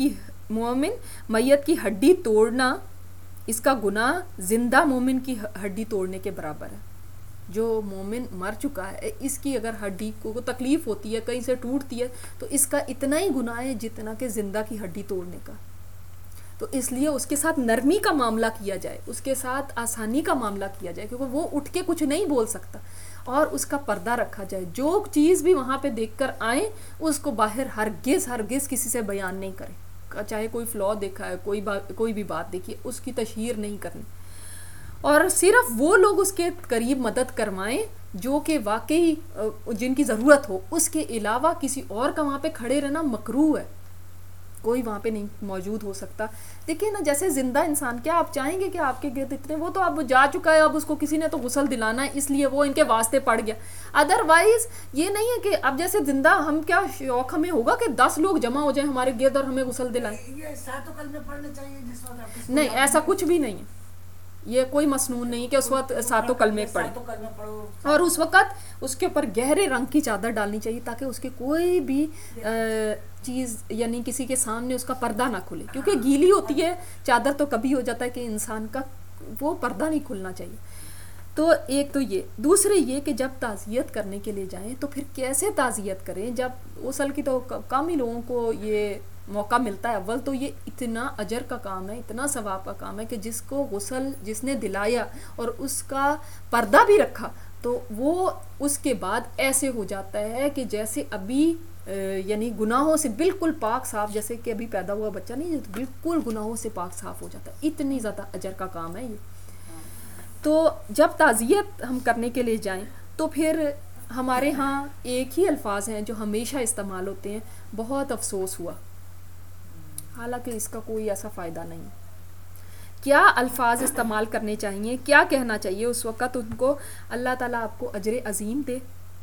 میت کی ہڈی توڑنا, اس کا گناہ زندہ مومن کی ہڈی توڑنے کے برابر ہے. جو مومن مر چکا ہے اس کی اگر ہڈی کو تکلیف ہوتی ہے, کہیں سے ٹوٹتی ہے, تو اس کا اتنا ہی گناہ ہے جتنا کہ زندہ کی ہڈی توڑنے کا. تو اس لیے اس کے ساتھ نرمی کا معاملہ کیا جائے, اس کے ساتھ آسانی کا معاملہ کیا جائے, کیونکہ وہ اٹھ کے کچھ نہیں بول سکتا, اور اس کا پردہ رکھا جائے. جو چیز بھی وہاں پہ دیکھ کر آئیں اس کو باہر ہرگز کسی سے بیان نہیں کریں, چاہے کوئی فلاء دیکھا ہے, کوئی بھی بات دیکھی, اس کی تشہیر نہیں کرنی. اور صرف وہ لوگ اس کے قریب مدد کروائیں جو کہ واقعی جن کی ضرورت ہو, اس کے علاوہ کسی اور کا وہاں پہ کھڑے رہنا مکروہ ہے, کوئی وہاں پہ نہیں موجود ہو سکتا. دیکھیں نا, جیسے زندہ انسان, کیا آپ چاہیں گے کہ آپ کے گرد اتنے, وہ تو اب جا چکا ہے, اب اس کو کسی نے تو غسل دلانا ہے اس لیے وہ ان کے واسطے پڑ گیا. ادروائز یہ نہیں ہے کہ اب جیسے زندہ ہم کیا شوق ہمیں ہوگا کہ 10 لوگ جمع ہو جائیں ہمارے گرد اور ہمیں غسل دلائیں, یہ 7 کلمے پڑھنے چاہیے جس وقت آپ نہیں, ایسا کچھ بھی نہیں ہے, یہ کوئی مسنون نہیں کہ اس وقت ساتوں کلمے پڑھیں، ساتوں کلمے پڑھو، اور اس وقت اس کے اوپر گہرے رنگ کی چادر ڈالنی چاہیے تاکہ اس کے کوئی بھی چیز یعنی کسی کے سامنے اس کا پردہ نہ کھلے، کیونکہ گیلی ہوتی ہے چادر تو کبھی ہو جاتا ہے کہ انسان کا وہ پردہ نہیں کھلنا چاہیے. تو ایک تو یہ، دوسرے یہ کہ جب تعزیت کرنے کے لیے جائیں تو پھر کیسے تعزیت کریں. جب غسل کی تو کم ہی لوگوں کو یہ موقع ملتا ہے. اول تو یہ اتنا اجر کا کام ہے، اتنا ثواب کا کام ہے کہ جس کو غسل جس نے دلایا اور اس کا پردہ بھی رکھا تو وہ اس کے بعد ایسے ہو جاتا ہے کہ جیسے ابھی یعنی گناہوں سے بالکل پاک صاف، جیسے کہ ابھی پیدا ہوا بچہ نہیں، بالکل گناہوں سے پاک صاف ہو جاتا ہے. اتنی زیادہ اجر کا کام ہے یہ. تو جب تعزیت ہم کرنے کے لیے جائیں تو پھر ہمارے ہاں ایک ہی الفاظ ہیں جو ہمیشہ استعمال ہوتے ہیں، بہت افسوس ہوا. حالانکہ اس کا کوئی ایسا فائدہ نہیں. کیا الفاظ استعمال کرنے چاہیے، کیا کہنا چاہیے اس وقت ان کو؟ اللہ تعالیٰ آپ کو اجر عظیم دے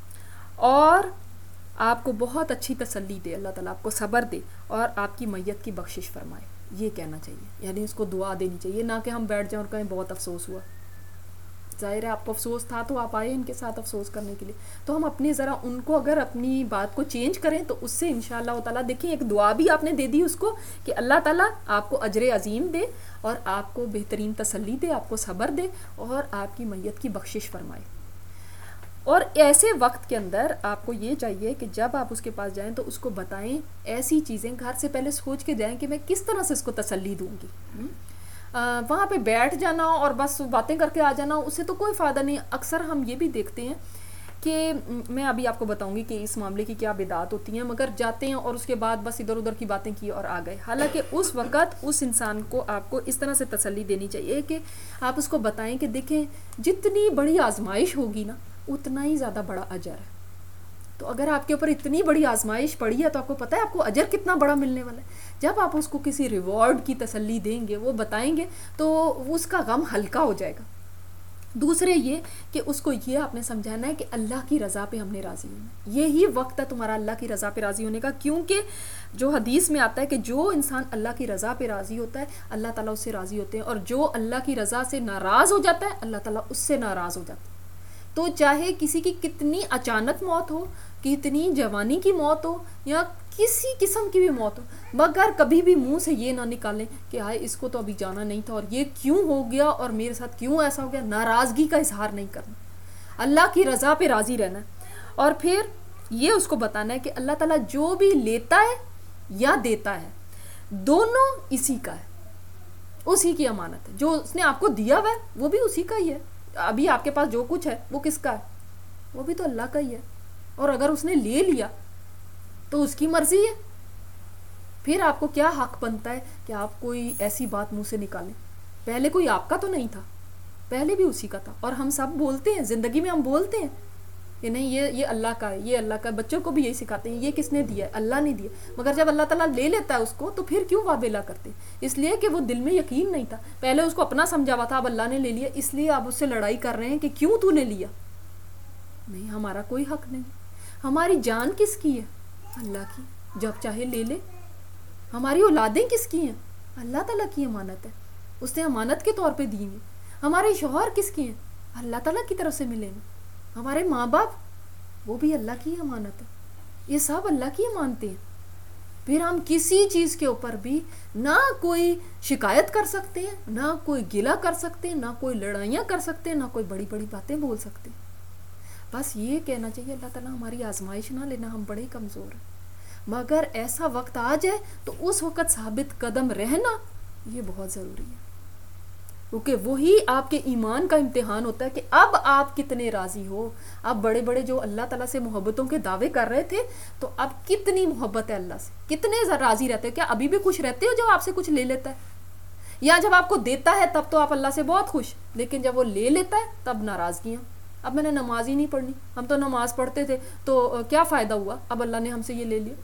اور آپ کو بہت اچھی تسلی دے، اللہ تعالیٰ آپ کو صبر دے اور آپ کی میت کی بخشش فرمائے. یہ کہنا چاہیے، یعنی اس کو دعا دینی چاہیے، نہ کہ ہم بیٹھ جائیں اور کہیں بہت افسوس ہوا. ظاہر ہے آپ کو افسوس تھا تو آپ آئے ان کے ساتھ افسوس کرنے کے لیے. تو ہم اپنی ذرا ان کو اگر اپنی بات کو چینج کریں تو اس سے انشاءاللہ تعالیٰ دیکھیں ایک دعا بھی آپ نے دے دی اس کو کہ اللہ تعالیٰ آپ کو اجر عظیم دے اور آپ کو بہترین تسلی دے، آپ کو صبر دے اور آپ کی میت کی بخشش فرمائے. اور ایسے وقت کے اندر آپ کو یہ چاہیے کہ جب آپ اس کے پاس جائیں تو اس کو بتائیں ایسی چیزیں، گھر سے پہلے سوچ کے جائیں کہ میں کس طرح سے اس کو تسلی دوں گی. وہاں پہ بیٹھ جانا اور بس باتیں کر کے آ جانا اس سے تو کوئی فائدہ نہیں. اکثر ہم یہ بھی دیکھتے ہیں کہ میں ابھی آپ کو بتاؤں گی کہ اس معاملے کی کیا بدعات ہوتی ہیں، مگر جاتے ہیں اور اس کے بعد بس ادھر ادھر کی باتیں کی اور آ گئے. حالانکہ اس وقت اس انسان کو آپ کو اس طرح سے تسلی دینی چاہیے کہ آپ اس کو بتائیں کہ دیکھیں جتنی بڑی آزمائش ہوگی نا اتنا ہی زیادہ بڑا اجر ہے. تو اگر آپ کے اوپر اتنی بڑی آزمائش پڑی ہے تو آپ کو پتہ ہے آپ کو اجر کتنا بڑا ملنے والا ہے. جب آپ اس کو کسی ریوارڈ کی تسلی دیں گے، وہ بتائیں گے تو اس کا غم ہلکا ہو جائے گا. دوسرے یہ کہ اس کو یہ آپ نے سمجھانا ہے کہ اللہ کی رضا پہ ہم نے راضی ہونا. یہی وقت ہے تمہارا اللہ کی رضا پہ راضی ہونے کا، کیونکہ جو حدیث میں آتا ہے کہ جو انسان اللہ کی رضا پہ راضی ہوتا ہے اللہ تعالیٰ اس سے راضی ہوتے ہیں، اور جو اللہ کی رضا سے ناراض ہو جاتا ہے اللہ تعالیٰ اس سے ناراض ہو جاتا ہے. تو چاہے کسی کی کتنی اچانک موت ہو، کتنی جوانی کی موت ہو یا کسی قسم کی بھی موت ہو، مگر کبھی بھی منہ سے یہ نہ نکالیں کہ ہائے اس کو تو ابھی جانا نہیں تھا اور یہ کیوں ہو گیا اور میرے ساتھ کیوں ایسا ہو گیا. ناراضگی کا اظہار نہیں کرنا، اللہ کی رضا پہ راضی رہنا ہے. اور پھر یہ اس کو بتانا ہے کہ اللہ تعالیٰ جو بھی لیتا ہے یا دیتا ہے دونوں اسی کا ہے، اسی کی امانت ہے. جو اس نے آپ کو دیا ہوا ہے وہ بھی اسی کا ہی ہے. ابھی آپ کے پاس جو کچھ ہے وہ کس کا ہے؟ وہ بھی تو اللہ کا ہی ہے. اور اگر اس نے لے لیا تو اس کی مرضی ہے. پھر آپ کو کیا حق بنتا ہے کہ آپ کوئی ایسی بات منہ سے نکالیں؟ پہلے کوئی آپ کا تو نہیں تھا، پہلے بھی اسی کا تھا. اور ہم سب بولتے ہیں، زندگی میں ہم بولتے ہیں کہ نہیں یہ اللہ کا ہے، یہ اللہ کا ہے. بچوں کو بھی یہی سکھاتے ہیں یہ کس نے دیا ہے؟ اللہ نے دیا. مگر جب اللہ تعالیٰ لے لیتا ہے اس کو تو پھر کیوں وابلہ کرتے؟ اس لیے کہ وہ دل میں یقین نہیں تھا. پہلے اس کو اپنا سمجھا ہوا تھا، اب اللہ نے لے لیا، اس لیے آپ اس سے لڑائی کر رہے ہیں کہ کیوں تو نے لیا. نہیں، ہمارا کوئی حق نہیں. ہماری جان کس کی ہے؟ اللہ کی، جب چاہے لے لے. ہماری اولادیں کس کی ہیں؟ اللہ تعالیٰ کی امانت ہے، اس نے امانت کے طور پہ دی ہوئی. ہمارے شوہر کس کے ہیں؟ اللہ تعالیٰ کی طرف سے ملے ہیں. ہمارے ماں باپ وہ بھی اللہ کی امانت ہے. یہ سب اللہ کی امانتیں ہیں. پھر ہم کسی چیز کے اوپر بھی نہ کوئی شکایت کر سکتے ہیں، نہ کوئی گلہ کر سکتے ہیں، نہ کوئی لڑائیاں کر سکتے ہیں، نہ کوئی بڑی بڑی باتیں بول سکتے ہیں. بس یہ کہنا چاہیے اللہ تعالیٰ ہماری آزمائش نہ لینا، ہم بڑے کمزور ہیں. مگر ایسا وقت آ جائے تو اس وقت ثابت قدم رہنا یہ بہت ضروری ہے، کیونکہ وہی آپ کے ایمان کا امتحان ہوتا ہے کہ اب آپ کتنے راضی ہو. اب بڑے بڑے جو اللہ تعالیٰ سے محبتوں کے دعوے کر رہے تھے تو اب کتنی محبت ہے اللہ سے، کتنے راضی رہتے ہیں. کیا ابھی بھی خوش رہتے ہو جب آپ سے کچھ لے لیتا ہے؟ یا جب آپ کو دیتا ہے تب تو آپ اللہ سے بہت خوش، لیکن جب وہ لے لیتا ہے تب ناراضگیاں. اب میں نے نماز ہی نہیں پڑھنی، ہم تو نماز پڑھتے تھے تو کیا فائدہ ہوا، اب اللہ نے ہم سے یہ لے لیا.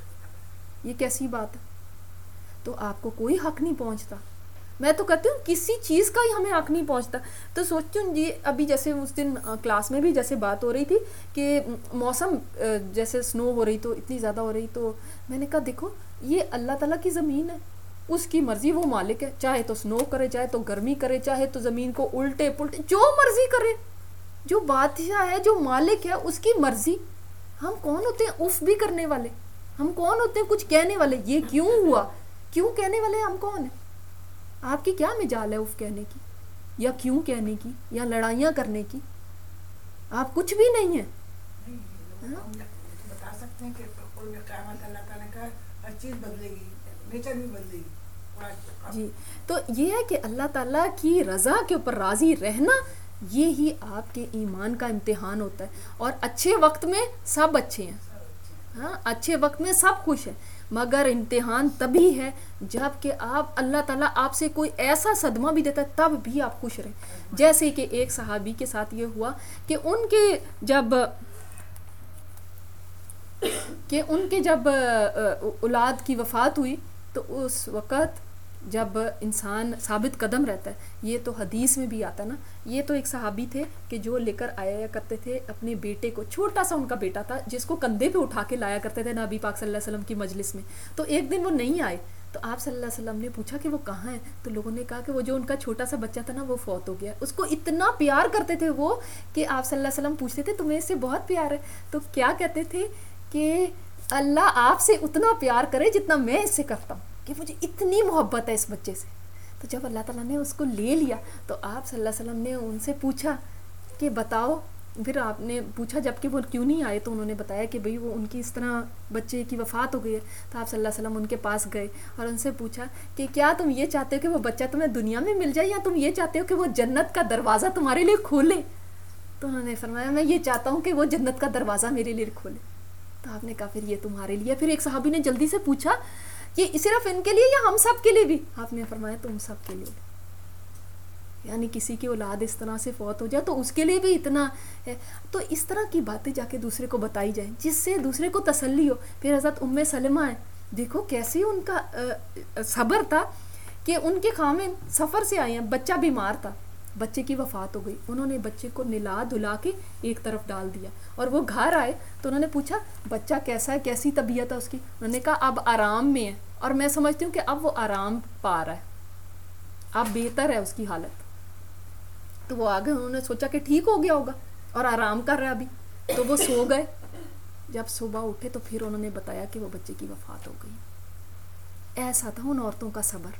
یہ کیسی بات ہے؟ تو آپ کو کوئی حق نہیں پہنچتا. میں تو کہتی ہوں کسی چیز کا ہی ہمیں حق نہیں پہنچتا. تو سوچتی ہوں جی ابھی جیسے اس دن کلاس میں بھی جیسے بات ہو رہی تھی کہ موسم جیسے سنو ہو رہی تو اتنی زیادہ ہو رہی، تو میں نے کہا دیکھو یہ اللہ تعالیٰ کی زمین ہے، اس کی مرضی، وہ مالک ہے، چاہے تو سنو کرے، چاہے تو گرمی کرے، چاہے تو زمین کو الٹے پلٹے، جو مرضی کرے. جو بادشاہ ہے، جو مالک ہے، اس کی مرضی. ہم کون ہوتے ہیں اف بھی کرنے والے؟ ہم کون ہوتے ہیں کچھ کہنے والے؟ یہ کیوں ہوا، کیوں کہنے والے ہم کون ہیں؟ آپ کی کیا مجال ہے اف کہنے کی، یا کیوں کہنے کی، یا لڑائیاں کرنے کی؟ آپ کچھ بھی نہیں ہیں. ہم بتا سکتے ہیں کہ قیامت اللہ تعالیٰ کا ہر چیز بدلے گی، نیچر بھی بدلے گی. جی، تو یہ ہے کہ اللہ تعالیٰ کی رضا کے اوپر راضی رہنا، یہی آپ کے ایمان کا امتحان ہوتا ہے. اور اچھے وقت میں سب اچھے ہیں، ہاں اچھے وقت میں سب خوش ہیں، مگر امتحان تبھی ہے جب کہ آپ اللہ تعالیٰ آپ سے کوئی ایسا صدمہ بھی دیتا ہے تب بھی آپ خوش رہیں. جیسے کہ ایک صحابی کے ساتھ یہ ہوا کہ ان کے جب اولاد کی وفات ہوئی تو اس وقت جب انسان ثابت قدم رہتا ہے، یہ تو حدیث میں بھی آتا نا. یہ تو ایک صحابی تھے کہ جو لے کر آیا کرتے تھے اپنے بیٹے کو، چھوٹا سا ان کا بیٹا تھا جس کو کندھے پہ اٹھا کے لایا کرتے تھے نبی پاک صلی اللہ علیہ وسلم کی مجلس میں. تو ایک دن وہ نہیں آئے تو آپ صلی اللہ علیہ وسلم نے پوچھا کہ وہ کہاں ہیں؟ تو لوگوں نے کہا کہ وہ جو ان کا چھوٹا سا بچہ تھا نا وہ فوت ہو گیا. اس کو اتنا پیار کرتے تھے وہ کہ آپ صلی اللہ علیہ وسلم پوچھتے تھے تمہیں اس سے بہت پیار ہے؟ تو کیا کہتے تھے کہ اللہ آپ سے اتنا پیار کرے جتنا میں اس سے کرتا ہوں، کہ مجھے اتنی محبت ہے اس بچے سے. تو جب اللہ تعالیٰ نے اس کو لے لیا تو آپ صلی اللہ علیہ وسلم نے ان سے پوچھا کہ بتاؤ. پھر آپ نے پوچھا جب کہ وہ کیوں نہیں آئے تو انہوں نے بتایا کہ بھئی وہ ان کی اس طرح بچے کی وفات ہو گئی ہے. تو آپ صلی اللہ علیہ وسلم ان کے پاس گئے اور ان سے پوچھا کہ کیا تم یہ چاہتے ہو کہ وہ بچہ تمہیں دنیا میں مل جائے، یا تم یہ چاہتے ہو کہ وہ جنت کا دروازہ تمہارے لیے کھولے؟ تو انہوں نے فرمایا میں یہ چاہتا ہوں کہ وہ جنت کا دروازہ میرے لیے کھولے. تو آپ نے کہا پھر یہ تمہارے لیے. پھر ایک صحابی نے جلدی سے پوچھا یہ صرف ان کے لیے یا ہم سب کے لیے بھی؟ آپ نے فرمایا تم سب کے لیے. یعنی کسی کی اولاد اس طرح سے فوت ہو جائے تو اس کے لیے بھی اتنا ہے. تو اس طرح کی باتیں جا کے دوسرے کو بتائی جائیں جس سے دوسرے کو تسلی ہو. پھر حضرت ام سلمہ ہے، دیکھو کیسے ان کا صبر تھا کہ ان کے خامن سفر سے آئے ہیں، بچہ بیمار تھا، بچے کی وفات ہو گئی. انہوں نے بچے کو نلا دھلا کے ایک طرف ڈال دیا اور وہ گھر آئے تو انہوں نے پوچھا بچہ کیسا ہے، کیسی طبیعت ہے اس کی؟ انہوں نے کہا اب آرام میں ہے، اور میں سمجھتی ہوں کہ اب وہ آرام پا رہا ہے، اب بہتر ہے اس کی حالت. تو وہ آگے انہوں نے سوچا کہ ٹھیک ہو گیا ہوگا اور آرام کر رہا ہے ابھی. تو وہ سو گئے. جب صبح اٹھے تو پھر انہوں نے بتایا کہ وہ بچے کی وفات ہو گئی. ایسا تھا ان عورتوں کا صبر،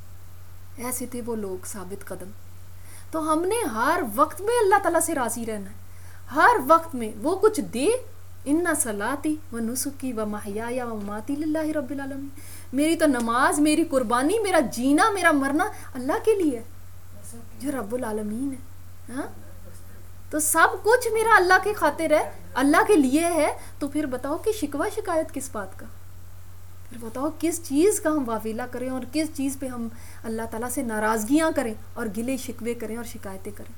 ایسے تھے وہ لوگ ثابت قدم. تو ہم نے ہر وقت میں اللہ تعالیٰ سے راضی رہنا ہے، ہر وقت میں وہ کچھ دے. ان صلاتی و نسکی و محیای و مماتی للہ رب العالمین. میری تو نماز، میری قربانی، میرا جینا، میرا مرنا اللہ کے لیے ہے جو رب العالمین ہے. ہاں تو سب کچھ میرا اللہ کے خاطر ہے، اللہ کے لیے ہے. تو پھر بتاؤ کہ شکوہ شکایت کس بات کا؟ پھر بتاؤ کس چیز کا ہم واویلا کریں اور کس چیز پہ ہم اللہ تعالیٰ سے ناراضگیاں کریں اور گلے شکوے کریں اور شکایتیں کریں.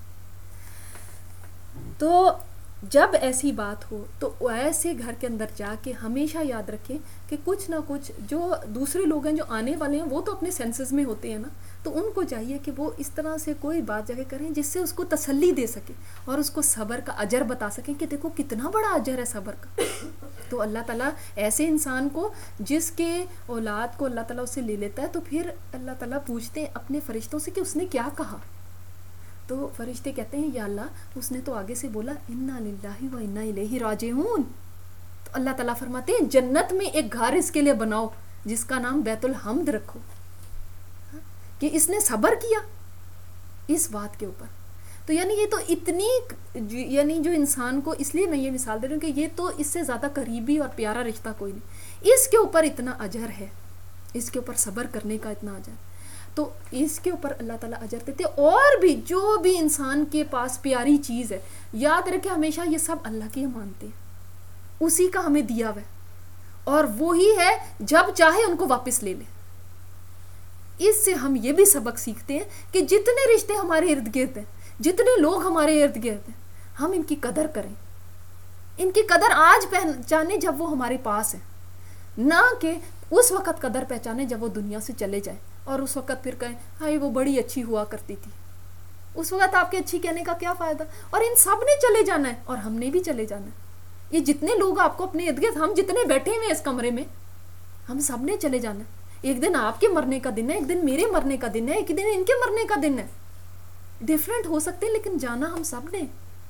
تو جب ایسی بات ہو تو ایسے گھر کے اندر جا کے ہمیشہ یاد رکھیں کہ کچھ نہ کچھ جو دوسرے لوگ ہیں جو آنے والے ہیں وہ تو اپنے سینسز میں ہوتے ہیں نا، تو ان کو چاہیے کہ وہ اس طرح سے کوئی بات جگہ کریں جس سے اس کو تسلی دے سکے اور اس کو صبر کا اجر بتا سکیں کہ دیکھو کتنا بڑا اجر ہے صبر کا. تو اللہ تعالیٰ ایسے انسان کو جس کے اولاد کو اللہ تعالیٰ اسے لے لیتا ہے تو پھر اللہ تعالیٰ پوچھتے ہیں اپنے فرشتوں سے کہ اس نے کیا کہا. تو فرشتے کہتے ہیں یا اللہ اس نے تو آگے سے بولا انا للہ و انا الیہ راجعون. تو اللہ تعالیٰ فرماتے ہیں جنت میں ایک گھر اس کے لیے بناؤ جس کا نام بیت الحمد رکھو، کہ اس نے صبر کیا اس بات کے اوپر. تو یعنی یہ تو اتنی، یعنی جو انسان کو، اس لیے میں یہ مثال دے رہی ہوں کہ یہ تو اس سے زیادہ قریبی اور پیارا رشتہ کوئی نہیں. اس کے اوپر اتنا اجر ہے، اس کے اوپر صبر کرنے کا اتنا اجر، تو اس کے اوپر اللہ تعالیٰ اجر دیتے. اور بھی جو بھی انسان کے پاس پیاری چیز ہے یاد رکھے ہمیشہ یہ سب اللہ کی مانتے ہیں، اسی کا ہمیں دیا ہوا ہے اور وہی ہے جب چاہے ان کو واپس لے لے. اس سے ہم یہ بھی سبق سیکھتے ہیں کہ جتنے رشتے ہمارے ارد گرد ہیں، جتنے لوگ ہمارے ارد گرد ہیں، ہم ان کی قدر کریں. ان کی قدر آج پہچانے جب وہ ہمارے پاس ہیں، نہ کہ اس وقت قدر پہچانے جب وہ دنیا سے چلے جائیں اور اس وقت پھر کہیں ہائی وہ بڑی اچھی ہوا کرتی تھی. اس وقت آپ کے اچھی کہنے کا کیا فائدہ؟ اور ان سب نے چلے جانا ہے اور ہم نے بھی چلے جانا ہے. یہ جتنے لوگ آپ کو اپنے ارد گرد، ہم جتنے بیٹھے ہوئے اس کمرے میں، ہم سب نے چلے جانا ہے. ایک دن آپ کے مرنے کا دن ہے, ایک دن میرے مرنے کا دن ہے, ایک دن ان کے مرنے کا دن ہے. ڈفرینٹ ہو سکتے ہیں لیکن جانا ہم سب نے.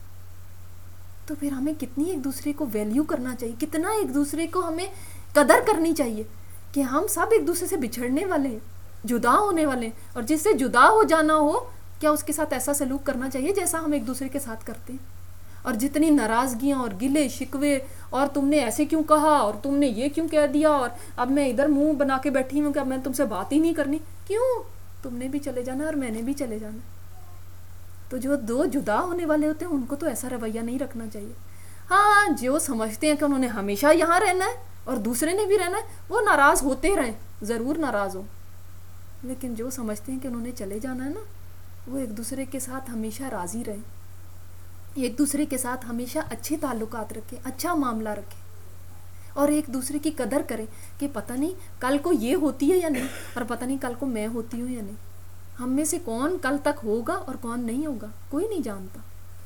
تو پھر ہمیں کتنی ایک دوسرے کو ویلیو کرنا چاہیے, کتنا ایک دوسرے کو ہمیں قدر کرنی چاہیے کہ ہم سب ایک دوسرے سے بچھڑنے والے ہیں, جدا ہونے والے ہیں, اور جس سے جدا ہو جانا ہو کیا اس کے ساتھ ایسا سلوک کرنا چاہیے جیسا ہم ایک دوسرے کے ساتھ کرتے ہیں. اور جتنی ناراضگیاں اور گلے شکوے, اور تم نے ایسے کیوں کہا, اور تم نے یہ کیوں کہہ دیا, اور اب میں ادھر منہ بنا کے بیٹھی ہوں کہ اب میں تم سے بات ہی نہیں کرنی. کیوں؟ تم نے بھی چلے جانا اور میں نے بھی چلے جانا. تو جو دو جدا ہونے والے ہوتے ہیں ان کو تو ایسا رویہ نہیں رکھنا چاہیے. ہاں جو سمجھتے ہیں کہ انہوں نے ہمیشہ یہاں رہنا ہے اور دوسرے نے بھی رہنا ہے, وہ ناراض ہوتے رہیں, ضرور ناراض ہو, لیکن جو سمجھتے ہیں کہ انہوں نے چلے جانا ہے نا, وہ ایک دوسرے کے ساتھ ہمیشہ راضی رہیں, ایک دوسرے کے ساتھ ہمیشہ اچھے تعلقات رکھیں, اچھا معاملہ رکھیں, اور ایک دوسرے کی قدر کریں کہ پتہ نہیں کل کو یہ ہوتی ہے یا نہیں, اور پتہ نہیں کل کو میں ہوتی ہوں یا نہیں. ہم میں سے کون کل تک ہوگا اور کون نہیں ہوگا, کوئی نہیں جانتا.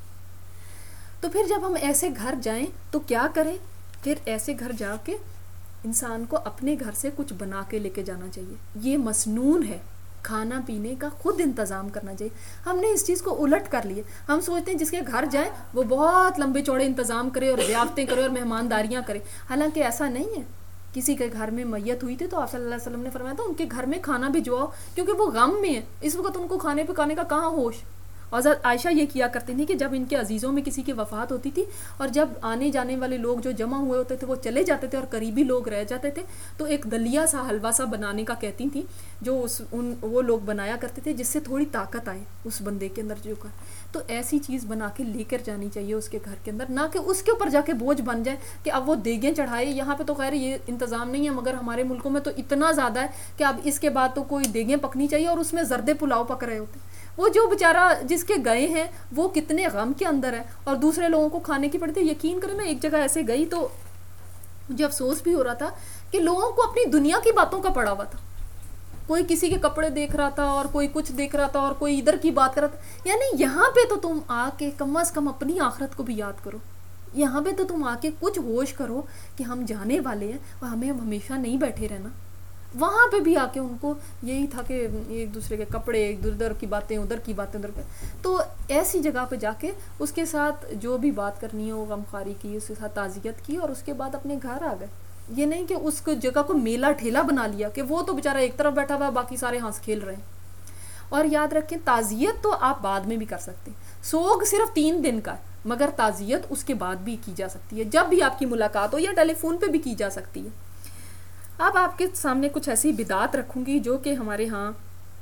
تو پھر جب ہم ایسے گھر جائیں تو کیا کریں؟ پھر ایسے گھر جا کے انسان کو اپنے گھر سے کچھ بنا کے لے کے جانا چاہیے. یہ مسنون ہے, کھانا پینے کا خود انتظام کرنا چاہیے. ہم نے اس چیز کو الٹ کر لیے. ہم سوچتے ہیں جس کے گھر جائیں وہ بہت لمبے چوڑے انتظام کرے اور ضیافتیں کرے اور مہمانداریاں کرے, حالانکہ ایسا نہیں ہے. کسی کے گھر میں میت ہوئی تھی تو آپ صلی اللہ علیہ وسلم نے فرمایا تھا ان کے گھر میں کھانا بھجواؤ, کیونکہ وہ غم میں ہے, اس وقت ان کو کھانے پکانے کا کہاں ہوش. اور حضرت عائشہ یہ کیا کرتی تھی کہ جب ان کے عزیزوں میں کسی کی وفات ہوتی تھی اور جب آنے جانے والے لوگ جو جمع ہوئے ہوتے تھے وہ چلے جاتے تھے اور قریبی لوگ رہ جاتے تھے, تو ایک دلیا سا حلوہ سا بنانے کا کہتی تھیں جو وہ لوگ بنایا کرتے تھے جس سے تھوڑی طاقت آئے اس بندے کے اندر جو کا. تو ایسی چیز بنا کے لے کر جانی چاہیے اس کے گھر کے اندر, نہ کہ اس کے اوپر جا کے بوجھ بن جائے کہ اب وہ دیگیں چڑھائے. یہاں پہ تو خیر یہ انتظام نہیں ہے, مگر ہمارے ملکوں میں تو اتنا زیادہ ہے کہ اب اس کے بعد تو کوئی دیگیں پکنی چاہیے, اور اس میں زردے پلاؤ پک رہے ہوتے. وہ جو بیچارہ جس کے گئے ہیں وہ کتنے غم کے اندر ہے اور دوسرے لوگوں کو کھانے کی پڑتی ہے. یقین کریں میں ایک جگہ ایسے گئی تو مجھے افسوس بھی ہو رہا تھا کہ لوگوں کو اپنی دنیا کی باتوں کا پڑا ہوا تھا. کوئی کسی کے کپڑے دیکھ رہا تھا اور کوئی کچھ دیکھ رہا تھا اور کوئی ادھر کی بات کر رہا تھا. یعنی یہاں پہ تو تم آ کے کم از کم اپنی آخرت کو بھی یاد کرو. یہاں پہ تو تم آ کے کچھ ہوش کرو کہ ہم جانے والے ہیں اور ہمیں ہمیشہ نہیں بیٹھے رہنا. وہاں پہ بھی آ کے ان کو یہی تھا کہ ایک دوسرے کے کپڑے, ادھر کی باتیں ادھر کی باتیں ادھر. تو ایسی جگہ پہ جا کے اس کے ساتھ جو بھی بات کرنی ہو غمخواری کی, اس کے ساتھ تعزیت کی, اور اس کے بعد اپنے گھر آ گئے. یہ نہیں کہ اس کو جگہ کو میلہ ٹھیلا بنا لیا کہ وہ تو بیچارہ ایک طرف بیٹھا ہوا باقی سارے ہنس کھیل رہے ہیں. اور یاد رکھیں تعزیت تو آپ بعد میں بھی کر سکتے ہیں. سوگ صرف 3 دن کا ہے, مگر تعزیت اس کے بعد بھی کی جا سکتی ہے, جب بھی آپ کی ملاقات ہو یا ٹیلی فون پہ بھی کی جا سکتی ہے. اب آپ کے سامنے کچھ ایسی بدعات رکھوں گی جو کہ ہمارے ہاں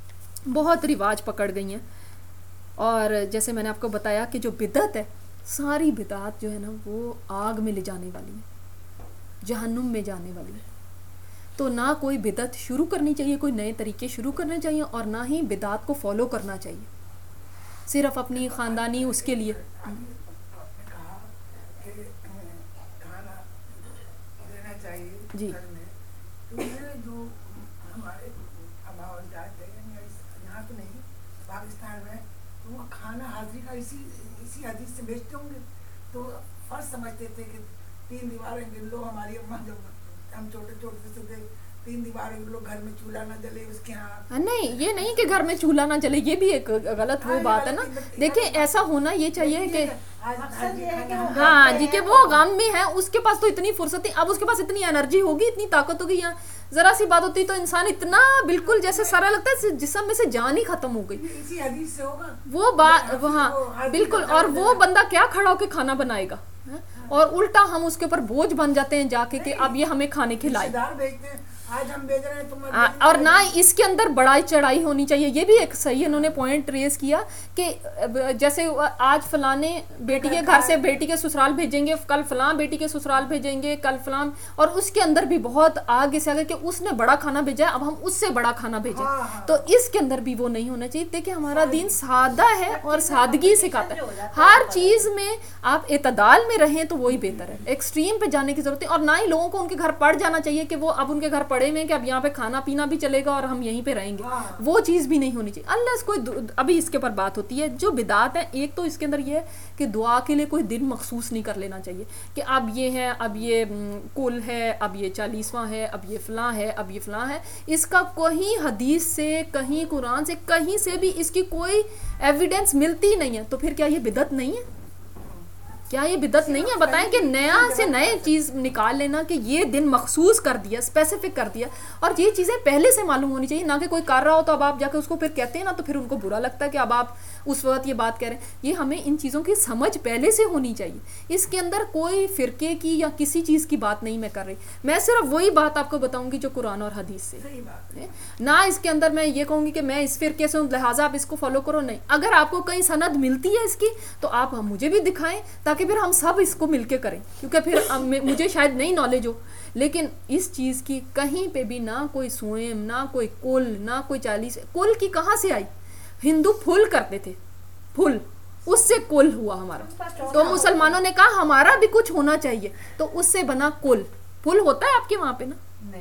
بہت رواج پکڑ گئی ہیں. اور جیسے میں نے آپ کو بتایا کہ جو بدعت ہے, ساری بدعات جو ہے نا وہ آگ میں لے جانے والی ہیں, جہنم میں جانے والی ہے. تو نہ کوئی بدعت شروع کرنی چاہیے, کوئی نئے طریقے شروع کرنے چاہیے, اور نہ ہی بدعات کو فالو کرنا چاہیے صرف اپنی خاندانی اس کے لیے. جی تو یہ جو ہمارے ابا جاتے ہیں یہاں تو نہیں پاکستان میں, تو وہ کھانا حاضری کا اسی حدیث سے بیچتے ہوں گے. تو فرض سمجھتے تھے کہ 3 دیواریں گن لو. ہماری اماں جب ہم چھوٹے چھوٹے سے تھے 3 دیواریں گن لو, گھر میں چولہا نہ جلے اس کے ہاں. نہیں یہ نہیں کہ گھر میں چولہا نہ جلے, یہ بھی ایک غلط وہ بات ہے نا. دیکھیں ایسا ہونا یہ چاہیے کہ ہاں جی کہ وہ غم میں ہے, اس کے پاس تو اتنی فرصت ہے, اب اس کے پاس اتنی انرجی ہوگی, اتنی طاقت ہوگی. یہاں ذرا سی بات ہوتی تو انسان اتنا بالکل جیسے سارا لگتا ہے جسم میں سے جان ہی ختم ہو گئی. اسی حدیث سے ہوگا وہ بات وہاں بالکل. اور وہ بندہ کیا کھڑا ہو کے کھانا بنائے گا, اور الٹا ہم اس کے اوپر بوجھ بن جاتے ہیں جا کے کہ اب یہ ہمیں کھانے کھلائے. آج ہم بیچ رہے ہیں اور نہ اس کے اندر بڑائی چڑھائی ہونی چاہیے. یہ بھی ایک صحیح انہوں نے پوائنٹ ریز کیا کہ جیسے آج فلانے بیٹی کے گھر سے بیٹی کے سسرال بھیجیں گے, کل فلاں بیٹی کے سسرال بھیجیں گے, کل فلاں, اور اس کے اندر بھی بہت آگے سے آگے کہ اس نے بڑا کھانا بھیجا ہے اب ہم اس سے بڑا کھانا بھیجیں. تو اس کے اندر بھی وہ نہیں ہونا چاہیے. دیکھیں ہمارا دین سادہ ہے اور سادگی سکھاتا ہے. ہر چیز میں آپ اعتدال میں رہیں تو وہی بہتر ہے. ایکسٹریم پہ جانے کی ضرورت ہے, اور نہ ہی لوگوں کو ان کے گھر پڑ جانا چاہیے کہ وہ اب ان کے گھر پڑے ہوئے ہیں کہ اب یہاں پہ کھانا پینا بھی چلے گا اور ہم یہیں پہ رہیں گے, وہ چیز بھی نہیں ہونی چاہیے. اللہ اس کو ابھی اس کے اوپر بات ہوتی ہے جو بدعات ہیں. ایک تو اس کے اندر یہ ہے کہ دعا کے لیے کوئی دن مخصوص نہیں کر لینا چاہیے کہ اب یہ ہے, اب یہ کل ہے, اب یہ 40واں ہے, اب یہ فلاں ہے, اب یہ فلاں ہے. اس کا کہیں حدیث سے, کہیں قرآن سے, کہیں سے بھی اس کی کوئی ایویڈنس ملتی نہیں ہے. تو پھر کیا یہ بدعت نہیں ہے؟ کیا یہ بدعت نہیں ہے؟ بتائیں کہ نیا سے نئے چیز نکال لینا کہ یہ دن مخصوص کر دیا, اسپیسیفک کر دیا, اور یہ چیزیں پہلے سے معلوم ہونی چاہیے, نہ کہ کوئی کر رہا ہو تو اب آپ جا کے اس کو پھر کہتے ہیں نا تو پھر ان کو برا لگتا ہے کہ اب آپ اس وقت یہ بات کہہ رہے ہیں. یہ ہمیں ان چیزوں کی سمجھ پہلے سے ہونی چاہیے. اس کے اندر کوئی فرقے کی یا کسی چیز کی بات نہیں میں کر رہی, میں صرف وہی بات آپ کو بتاؤں گی جو قرآن اور حدیث سے, نہ اس کے اندر میں یہ کہوں گی کہ میں اس فرقے سے ہوں لہٰذا آپ اس کو فالو کرو. نہیں, اگر آپ کو کہیں سند ملتی ہے اس کی تو آپ مجھے بھی دکھائیں تاکہ پھر ہم سب اس کو مل کے کریں, کیونکہ پھر مجھے شاید نہیں نالج ہو, لیکن اس چیز کی کہیں پہ بھی نہ کوئی سوئم, نہ کوئی کل, نہ کوئی 40. کل کی کہاں سے آئی؟ ہندو پھل کرتے تھے, پھل, اس سے کل ہوا ہمارا. تو مسلمانوں نے کہا ہمارا بھی کچھ ہونا چاہیے, تو اس سے بنا کل. پھل ہوتا ہے آپ کے وہاں پہ نا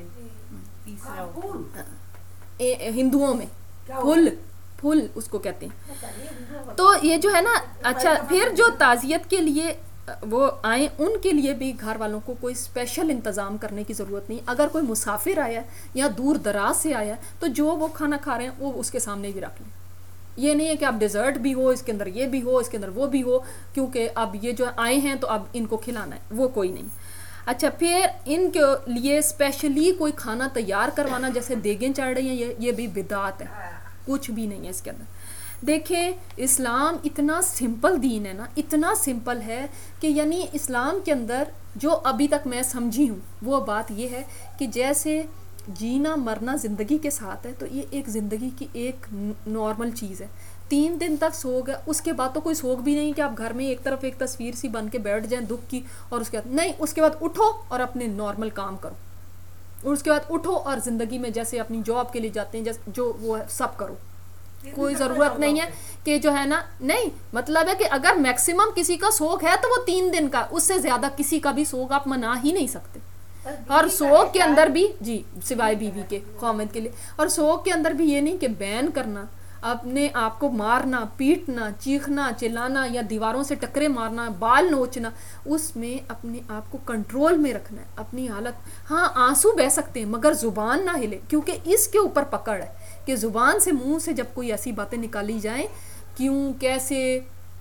ہندوؤں میں پھل, پھل اس کو کہتے ہیں. تو یہ جو ہے نا, اچھا پھر جو تعزیت کے لیے وہ آئیں ان کے لیے بھی گھر والوں کو کوئی اسپیشل انتظام کرنے کی ضرورت نہیں. اگر کوئی مسافر آیا ہے یا دور دراز سے آیا ہے تو جو وہ کھانا کھا رہے ہیں وہ اس کے سامنے بھی رکھ لیں. یہ نہیں ہے کہ اب ڈیزرٹ بھی ہو, اس کے اندر یہ بھی ہو, اس کے اندر وہ بھی ہو, کیونکہ اب یہ جو آئے ہیں تو اب ان کو کھلانا ہے, وہ کوئی نہیں. اچھا پھر ان کے لیے اسپیشلی کوئی کھانا تیار کروانا جیسے دیگیں چڑھ رہی ہیں, یہ بھی بدعت ہے, کچھ بھی نہیں ہے اس کے اندر. دیکھیں اسلام اتنا سمپل دین ہے نا, اتنا سمپل ہے کہ یعنی اسلام کے اندر جو ابھی تک میں سمجھی ہوں وہ بات یہ ہے کہ جیسے جینا مرنا زندگی کے ساتھ ہے, تو یہ ایک زندگی کی ایک نارمل چیز ہے. 3 دن تک سوگ ہے, اس کے بعد تو کوئی سوگ بھی نہیں کہ آپ گھر میں ایک طرف ایک تصویر سی بن کے بیٹھ جائیں دکھ کی, اور اس کے بعد نہیں, اس کے بعد اٹھو اور اپنے نارمل کام کرو, اور اس کے بعد اٹھو اور زندگی میں جیسے اپنی جاب کے لیے جاتے ہیں جیسے جو وہ ہے سب کرو. کوئی ضرورت نہیں ہے کہ جو ہے نا, نہیں مطلب ہے کہ اگر میکسیمم کسی کا سوگ ہے تو وہ 3 دن کا, اس سے زیادہ کسی کا بھی سوگ آپ منا ہی نہیں سکتے. اور سوگ کے اندر بھی جی سوائے بیوی کے خامد کے لیے, اور سوگ کے اندر بھی یہ نہیں کہ بین کرنا, اپنے آپ کو مارنا, پیٹنا, چیخنا, چلانا یا دیواروں سے ٹکرے مارنا, بال نوچنا, اس میں اپنے آپ کو کنٹرول میں رکھنا ہے اپنی حالت. ہاں آنسو بہ سکتے ہیں مگر زبان نہ ہلے, کیونکہ اس کے اوپر پکڑ ہے کہ زبان سے منہ سے جب کوئی ایسی باتیں نکالی جائیں کیوں, کیسے,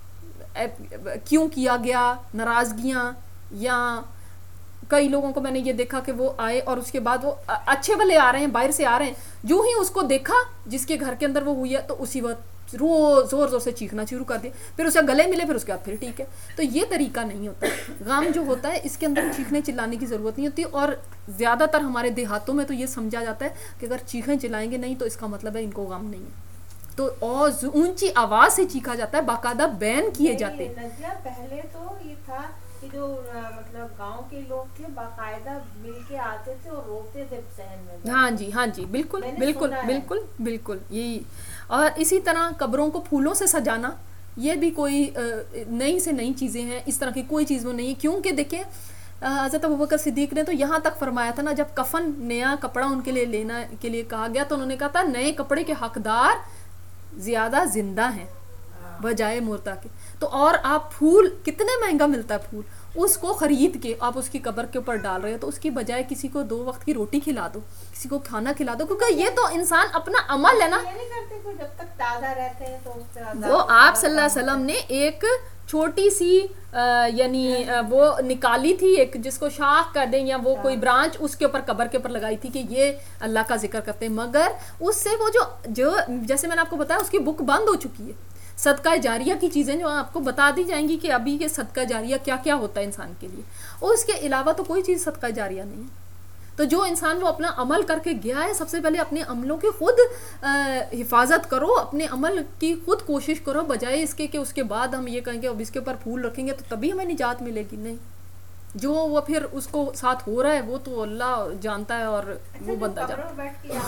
کیوں کیا گیا, ناراضگیاں, یا کئی لوگوں کو میں نے یہ دیکھا کہ وہ آئے اور اس کے بعد وہ اچھے بھلے آ رہے ہیں, باہر سے آ رہے ہیں, جو ہی اس کو دیکھا جس کے گھر کے اندر وہ ہوئی ہے تو اسی وقت زور زور سے چیخنا شروع کر دیا, پھر اسے گلے ملے, پھر اس کے بعد پھر ٹھیک ہے. تو یہ طریقہ نہیں ہوتا. غم جو ہوتا ہے اس کے اندر چیخنے چلانے کی ضرورت نہیں ہوتی, اور زیادہ تر ہمارے دیہاتوں میں تو یہ سمجھا جاتا ہے کہ اگر چیخیں چلائیں گے نہیں تو اس کا مطلب ہے ان کو غم نہیں ہے, تو اور اونچی آواز سے چیخا جاتا ہے, باقاعدہ بین کیے جاتے ہیں. پہلے تو یہ تھا کہ جو مطلب گاؤں کے لوگ تھے باقاعدہ مل کے آتے تھے اور روتے تھے صحن میں. ہاں جی, ہاں جی, بالکل بالکل بالکل بالکل یہی. اور اسی طرح قبروں کو پھولوں سے سجانا, یہ بھی کوئی نئی سے نئی چیزیں ہیں, اس طرح کی کوئی چیز وہ نہیں ہے. کیونکہ دیکھیں حضرت ابوبکر صدیق نے تو یہاں تک فرمایا تھا نا, جب کفن نیا کپڑا ان کے لیے لینا کے لیے کہا گیا تو انہوں نے کہا تھا نئے کپڑے کے حقدار زیادہ زندہ ہیں بجائے مردہ کے. تو اور آپ پھول کتنے مہنگا ملتا ہے پھول, اس کو خرید کے آپ اس کی قبر کے اوپر ڈال رہے ہو, تو اس کی بجائے کسی کو 2 وقت کی روٹی کھلا دو, کسی کو کھانا کھلا دو, کیونکہ یہ تو انسان اپنا عمل ہے نا. جب تک تازہ رہتے ہیں تو وہ آپ صلی اللہ علیہ وسلم نے ایک چھوٹی سی یعنی وہ نکالی تھی ایک جس کو شاخ کر دیں یا وہ کوئی برانچ اس کے اوپر قبر کے اوپر لگائی تھی کہ یہ اللہ کا ذکر کرتے ہیں, مگر اس سے وہ جو جیسے میں نے آپ کو بتایا اس کی بک بند ہو چکی ہے. صدقہ جاریہ کی چیزیں جو آپ کو بتا دی جائیں گی کہ ابھی یہ صدقہ جاریہ کیا کیا ہوتا ہے انسان کے لیے, اور اس کے علاوہ تو کوئی چیز صدقہ جاریہ نہیں ہے. تو جو انسان وہ اپنا عمل کر کے گیا ہے, سب سے پہلے اپنے عملوں کی خود حفاظت کرو, اپنے عمل کی خود کوشش کرو, بجائے اس کے کہ اس کے بعد ہم یہ کہیں گے اب اس کے اوپر پھول رکھیں گے تو تبھی ہمیں نجات ملے گی. نہیں, جو وہ پھر اس کو ساتھ ہو رہا ہے وہ تو اللہ جانتا ہے, اور وہ بندہ جانتا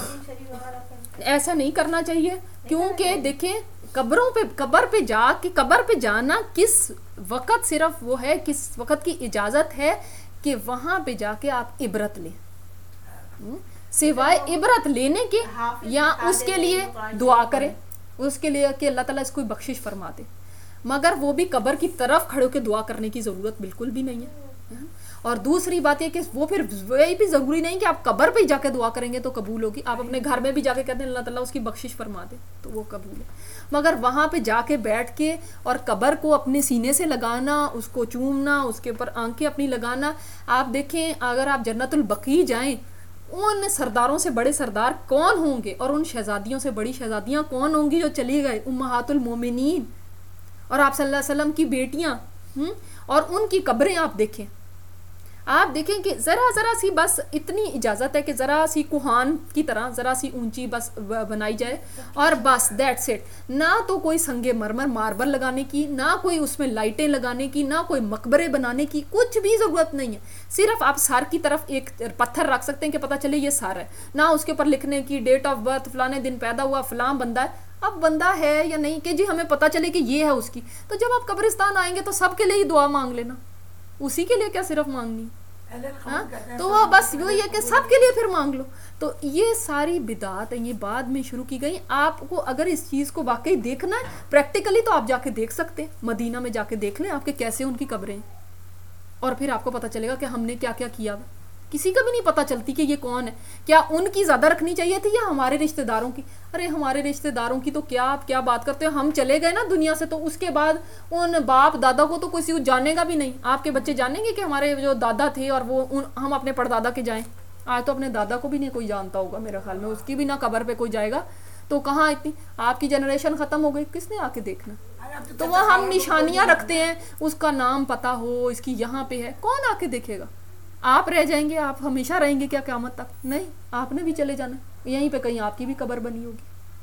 ہے. ایسا نہیں کرنا چاہیے, کیونکہ دیکھیں قبر پہ جا کے قبر پہ جانا کس وقت صرف وہ ہے, کس وقت کی اجازت ہے کہ وہاں پہ جا کے آپ عبرت لیں. सिवाय इबरत लेने के हाफिज या बता उसके देते लिए हैं कुरान दुआ शरीफ करें, उसके लिए कि अल्लाह ताला इसको बख्शिश फरमा दे, मगर वो भी कब्र की तरफ खड़े होकर दुआ करने की ज़रूरत बिल्कुल भी नहीं है। और दूसरी बात ये कि वो फिर वही भी ज़रूरी नहीं कि आप कब्र पे ही जाके दुआ करेंगे तो कबूल होगी, आप अपने घर में भी जाके कहते हैं अल्लाह ताला उसकी बख्शिश फरमा दे तो वो कबूल है, मगर वहाँ पे जाके बैठ के और कब्र को अपने सीने से लगाना, उसको चूमना, उसके ऊपर आंखें अपनी लगाना। आप देखें अगर आप जन्नतुल बकी जाएं, उन सरदारों से बड़े सरदार कौन होंगे और उन शहजादियों से बड़ी शहजादियाँ कौन होंगी जो चली गए, उम्महातुल मोमिनीन और आप सल्लल्लाहु अलैहि वसल्लम की बेटियाँ, और उनकी कब्रें आप देखें। आप देखें कि ज़रा सी बस इतनी इजाज़त है कि ज़रा सी कुहान की तरह ज़रा सी ऊंची बस बनाई जाए और बस दैट्स इट, ना तो कोई संगे मरमर मार्बल लगाने की, ना कोई उसमें लाइटें लगाने की, ना कोई मकबरे बनाने की, कुछ भी ज़रूरत नहीं है। सिर्फ आप सर की तरफ एक पत्थर रख सकते हैं कि पता चले ये सर है, ना उसके ऊपर लिखने की डेट ऑफ बर्थ, फलाने दिन पैदा हुआ, फलां बंदा है। अब बंदा है या नहीं कि जी हमें पता चले कि ये है उसकी, तो जब आप कब्रिस्तान आएंगे तो सबके लिए ही दुआ मांग लेना, उसी के लिए क्या सिर्फ मांगनी, हाँ? तो वो बस वही है कि सबके लिए फिर मांग लो। तो ये सारी बिदात है, ये बाद में शुरू की गई। आपको अगर इस चीज़ को वाकई देखना है प्रैक्टिकली तो आप जाके देख सकते हैं, मदीना में जाके देख लें आपके कैसे उनकी कब्रें हैं, और फिर आपको पता चलेगा कि हमने क्या क्या किया हुआ। किसी का भी नहीं पता चलती कि ये कौन है, क्या उनकी ज़्यादा रखनी चाहिए थी या हमारे रिश्तेदारों की। अरे हमारे रिश्तेदारों की तो क्या आप क्या बात करते हो, हम चले गए ना दुनिया से तो उसके बाद उन बाप दादा को तो किसी को जानेगा भी नहीं। आपके बच्चे जानेंगे कि हमारे जो दादा थे और वो हम अपने परदादा के जाएं। आज तो अपने दादा को भी नहीं कोई जानता होगा मेरे ख्याल में, उसकी भी ना कब्र पे कोई जाएगा। तो कहाँ इतनी आपकी जनरेशन ख़त्म हो गई, किसने आके देखना। तो वह हम निशानियाँ रखते हैं, उसका नाम पता हो, इसकी यहाँ पे है, कौन आके देखेगा। आप रह जाएंगे, आप हमेशा रहेंगे क्या क़यामत तक? नहीं, आपने भी चले जाना, यहीं पे कहीं आपकी भी कब्र बनी होगी।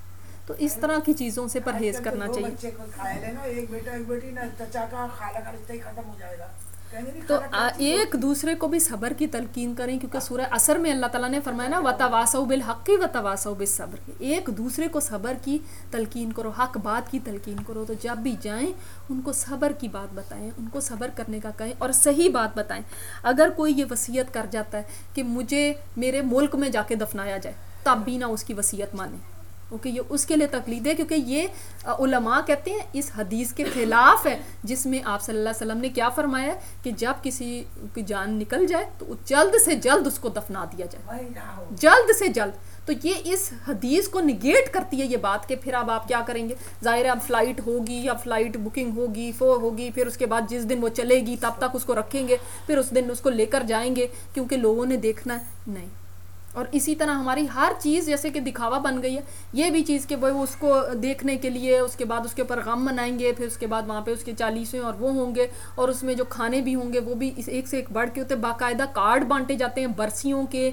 तो इस तरह की चीज़ों से परहेज करना चाहिए। बच्चे को खाए लेना, एक बेटा एक बेटी ना, चचा का खाला का रिश्ता ही खत्म हो जाएगा। तो एक दूसरे को भी सब्र की तलकीन करें, क्योंकि सूरह असर में अल्लाह ताला ने फरमाया ना वतवासौ बिल हक़्क़ि वतवासौ बिस सब्र, एक दूसरे को सब्र की तलकीन करो, हक बात की तलकीन करो। तो जब भी जाएं उनको सब्र की बात बताएं, उनको सब्र करने का कहें और सही बात बताएं। अगर कोई ये वसीयत कर जाता है कि मुझे मेरे मुल्क में जाके दफनाया जाए, तब भी ना उसकी वसीयत माने, ओके, ये उसके लिए तकलीद है, क्योंकि ये उलमा कहते हैं इस हदीस के खिलाफ है जिसमें आप सल्लल्लाहु अलैहि वसल्लम ने क्या फरमाया कि जब किसी की जान निकल जाए तो जल्द से जल्द उसको दफना दिया जाए, जल्द से जल्द। तो ये इस हदीस को निगेट करती है ये बात कि फिर अब आप क्या करेंगे। ज़ाहिर है अब फ़्लाइट होगी या फ़्लाइट बुकिंग होगी, होगी, फिर उसके बाद जिस दिन वो चलेगी तब तक उसको रखेंगे, फिर उस दिन उसको लेकर जाएंगे क्योंकि लोगों ने देखना है, नहीं। और इसी तरह हमारी हर चीज़ जैसे कि दिखावा बन गई है, ये भी चीज़ कि वो उसको देखने के लिए उसके बाद उसके ऊपर गम मनाएंगे, फिर उसके बाद वहाँ पे उसके 40वें और वो होंगे, और उसमें जो खाने भी होंगे वो भी एक से एक बढ़ के होते, बाकायदा कार्ड बांटे जाते हैं, बरसियों के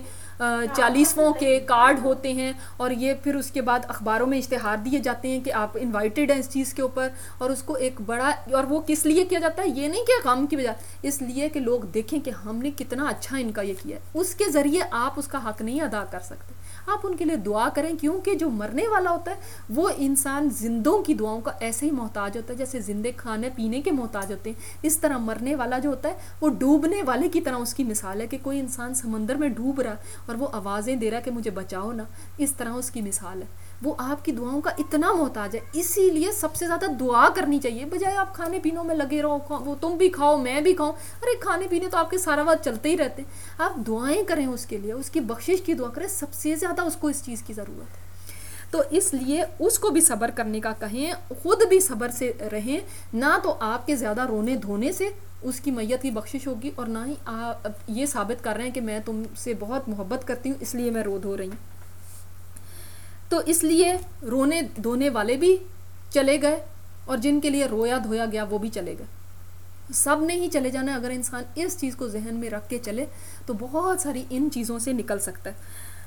40वें के कार्ड होते हैं, और ये फिर उसके बाद अखबारों में इश्तिहार दिए जाते हैं कि आप इनवाइटेड हैं इस चीज़ के ऊपर। और उसको एक बड़ा, और वो किस लिए किया जाता है, ये नहीं कि गम की वजह, इसलिए कि लोग देखें कि हमने कितना अच्छा इनका ये किया है। उसके ज़रिए आप उसका हक़ नहीं अदा कर सकते, आप उनके लिए दुआ करें, क्योंकि जो मरने वाला होता है वो इंसान जिंदों की दुआओं का ऐसे ही मोहताज होता है जैसे जिंदे खाने पीने के मोहताज होते हैं। इस तरह मरने वाला जो होता है वो डूबने वाले की तरह उसकी मिसाल है कि कोई इंसान समंदर में डूब रहा है और वो आवाज़ें दे रहा है कि मुझे बचाओ ना, इस तरह उसकी मिसाल है। वो आपकी दुआओं का इतना मोहताज है, इसीलिए सबसे ज़्यादा दुआ करनी चाहिए, बजाय आप खाने पीनों में लगे रहो, वो तुम भी खाओ मैं भी खाऊं। अरे खाने पीने तो आपके सारा वक्त चलते ही रहते हैं। आप दुआएं करें उसके लिए, उसकी बख्शिश की दुआ करें, सबसे ज़्यादा उसको इस चीज़ की ज़रूरत है। तो इसलिए उसको भी सब्र करने का कहें, ख़ुद भी सब्र से रहें, ना तो आपके ज़्यादा रोने धोने से उसकी मैयत की बख्शिश होगी, और ना ही आप ये साबित कर रहे हैं कि मैं तुमसे बहुत मोहब्बत करती हूँ इसलिए मैं रो धो रही हूँ। तो इसलिए रोने धोने वाले भी चले गए और जिनके लिए रोया धोया गया वो भी चले गए। सब ने ही चले जाना। अगर इंसान इस चीज़ को जहन में रख के चले तो बहुत सारी इन चीज़ों से निकल सकता है।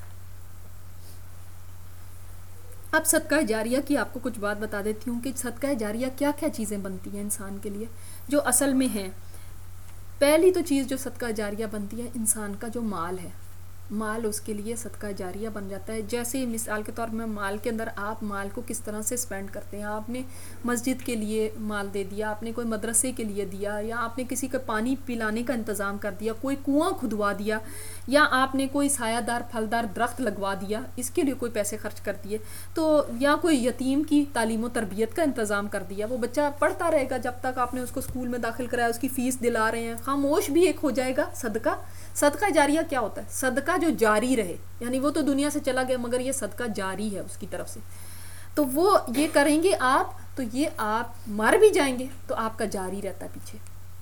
अब सदका जारिया की आपको कुछ बात बता देती हूँ कि सदका जारिया क्या क्या चीज़ें बनती हैं इंसान के लिए जो असल में हैं। पहली तो चीज़ जो सदका जारिया बनती है, इंसान का जो माल है, مال اس کے لیے صدقہ جاریہ بن جاتا ہے. جیسے مثال کے طور میں مال کے اندر آپ مال کو کس طرح سے اسپینڈ کرتے ہیں. آپ نے مسجد کے لیے مال دے دیا, آپ نے کوئی مدرسے کے لیے دیا, یا آپ نے کسی کا پانی پلانے کا انتظام کر دیا, کوئی کنواں کھدوا دیا, یا آپ نے کوئی سایہ دار پھلدار درخت لگوا دیا, اس کے لیے کوئی پیسے خرچ کر دیے, تو یا کوئی یتیم کی تعلیم و تربیت کا انتظام کر دیا. وہ بچہ پڑھتا رہے گا جب تک آپ نے اس کو اسکول میں داخل کرایا, اس کی فیس دلا رہے ہیں, خاموش بھی ایک ہو جائے گا صدقہ. صدقہ جاریہ کیا ہوتا ہے؟ صدقہ جو جاری رہے, یعنی وہ تو دنیا سے چلا گیا مگر یہ صدقہ جاری ہے اس کی طرف سے. تو وہ یہ کریں گے آپ, تو یہ آپ مر بھی جائیں گے تو آپ کا جاری رہتا ہے پیچھے.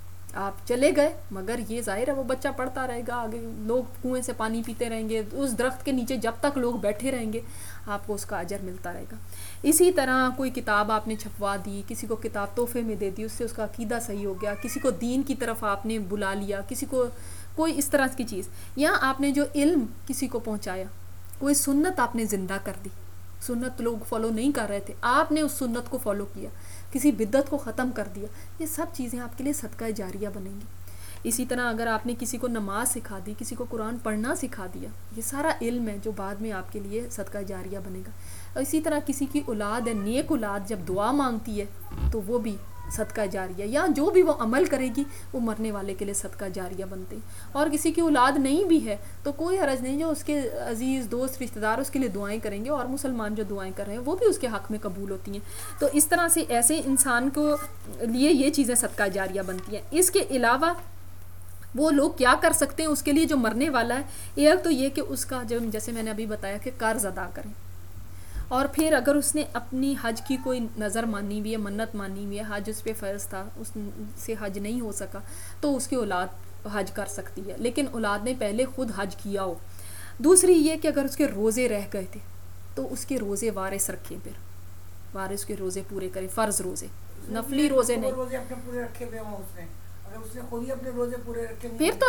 آپ چلے گئے مگر یہ ظاہر ہے وہ بچہ پڑھتا رہے گا, آگے لوگ کنویں سے پانی پیتے رہیں گے, اس درخت کے نیچے جب تک لوگ بیٹھے رہیں گے آپ کو اس کا اجر ملتا رہے گا. اسی طرح کوئی کتاب آپ نے چھپوا دی, کسی کو کتاب تحفے میں دے دی, اس سے اس کا عقیدہ صحیح ہو گیا, کسی کو دین کی طرف آپ نے بلا لیا, کسی کو کوئی اس طرح کی چیز, یا آپ نے جو علم کسی کو پہنچایا, کوئی سنت آپ نے زندہ کر دی, سنت لوگ فالو نہیں کر رہے تھے, آپ نے اس سنت کو فالو کیا, کسی بدعت کو ختم کر دیا, یہ سب چیزیں آپ کے لیے صدقہ جاریہ بنیں گی. اسی طرح اگر آپ نے کسی کو نماز سکھا دی, کسی کو قرآن پڑھنا سکھا دیا, یہ سارا علم ہے جو بعد میں آپ کے لیے صدقہ جاریہ بنے گا. اسی طرح کسی کی اولاد ہے, نیک اولاد جب دعا مانگتی ہے تو وہ بھی صدقہ جاریہ, یا جو بھی وہ عمل کرے گی وہ مرنے والے کے لیے صدقہ جاریہ بنتے ہیں. اور کسی کی اولاد نہیں بھی ہے تو کوئی حرج نہیں, جو اس کے عزیز دوست رشتہ دار اس کے لیے دعائیں کریں گے, اور مسلمان جو دعائیں کر رہے ہیں وہ بھی اس کے حق میں قبول ہوتی ہیں. تو اس طرح سے ایسے انسان کو لیے یہ چیزیں صدقہ جاریہ بنتی ہیں. اس کے علاوہ وہ لوگ کیا کر سکتے ہیں اس کے لیے جو مرنے والا ہے؟ ایک تو یہ کہ اس کا جو جیسے میں نے ابھی بتایا کہ قرض ادا کریں, اور پھر اگر اس نے اپنی حج کی کوئی نظر مانی ہوئی ہے, منت مانی ہوئی ہے, حج اس پہ فرض تھا, اس سے حج نہیں ہو سکا, تو اس کی اولاد حج کر سکتی ہے, لیکن اولاد نے پہلے خود حج کیا ہو. دوسری یہ کہ اگر اس کے روزے رہ گئے تھے تو اس کے روزے وارث رکھیں, پھر وارث کے روزے پورے کریں, فرض روزے, نفلی روزے نہیں. روزے اپنے پورے رکھے ہوئے ہوں اس نے, اگر اس نے خود ہی اپنے روزے پورے رکھے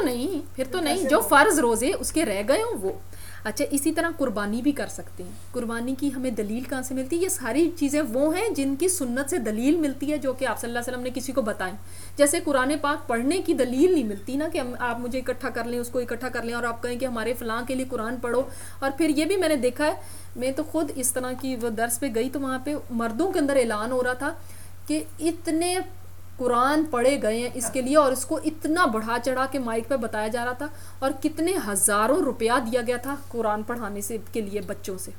پھر تو نہیں, جو فرض روزے اس کے رہ گئے ہوں وہ. اچھا, اسی طرح قربانی بھی کر سکتے ہیں. قربانی کی ہمیں دلیل کہاں سے ملتی ہے؟ یہ ساری چیزیں وہ ہیں جن کی سنت سے دلیل ملتی ہے, جو کہ آپ صلی اللہ علیہ وسلم نے کسی کو بتائیں. جیسے قرآن پاک پڑھنے کی دلیل نہیں ملتی نا, کہ آپ مجھے اکٹھا کر لیں, اس کو اکٹھا کر لیں, اور آپ کہیں کہ ہمارے فلاں کے لیے قرآن پڑھو. اور پھر یہ بھی میں نے دیکھا ہے, میں تو خود اس طرح کی وہ درس پہ گئی تو وہاں پہ مردوں کے اندر اعلان ہو رہا تھا کہ اتنے قرآن پڑھے گئے ہیں اس کے لیے, اور اس کو اتنا بڑھا چڑھا کے مائک پہ بتایا جا رہا تھا, اور کتنے ہزاروں روپیہ دیا گیا تھا قرآن پڑھانے سے کے لیے بچوں سے.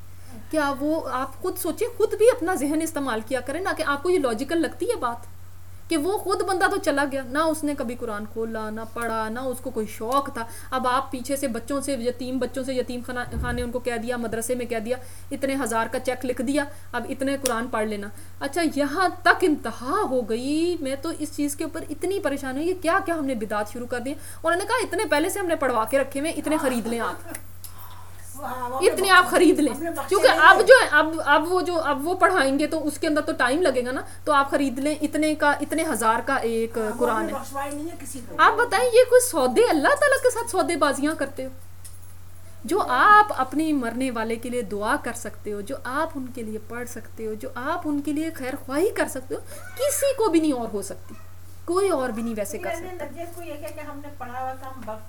کیا وہ آپ خود سوچیں, خود بھی اپنا ذہن استعمال کیا کریں نا, کہ آپ کو یہ لاجیکل لگتی ہے بات کہ وہ خود بندہ تو چلا گیا, نہ اس نے کبھی قرآن کھولا, نہ پڑھا, نہ اس کو کوئی شوق تھا. اب آپ پیچھے سے بچوں سے یتیم خانے ان کو کہہ دیا, مدرسے میں کہہ دیا, اتنے ہزار کا چیک لکھ دیا, اب اتنے قرآن پڑھ لینا. اچھا, یہاں تک انتہا ہو گئی. میں تو اس چیز کے اوپر اتنی پریشان ہوئی, کیا کیا ہم نے بدعت شروع کر دی. انہوں نے کہا اتنے پہلے سے ہم نے پڑھوا کے رکھے ہوئے, اتنے خرید لیں آپ, اتنے آپ خرید لیں, کیونکہ اب جو ہے اب وہ پڑھائیں گے تو اس کے اندر تو ٹائم لگے گا نا, تو آپ خرید لیں, اتنے ہزار کا ایک قرآن ہے. آپ بتائیں, یہ کوئی سودے اللہ تعالیٰ کے ساتھ سودے بازیاں کرتے ہو؟ جو آپ اپنی مرنے والے کے لیے دعا کر سکتے ہو, جو آپ ان کے لیے پڑھ سکتے ہو, جو آپ ان کے لیے خیر خواہی کر سکتے ہو, کسی کو بھی نہیں اور ہو سکتی, کوئی اور بھی نہیں ویسے کر سکتا.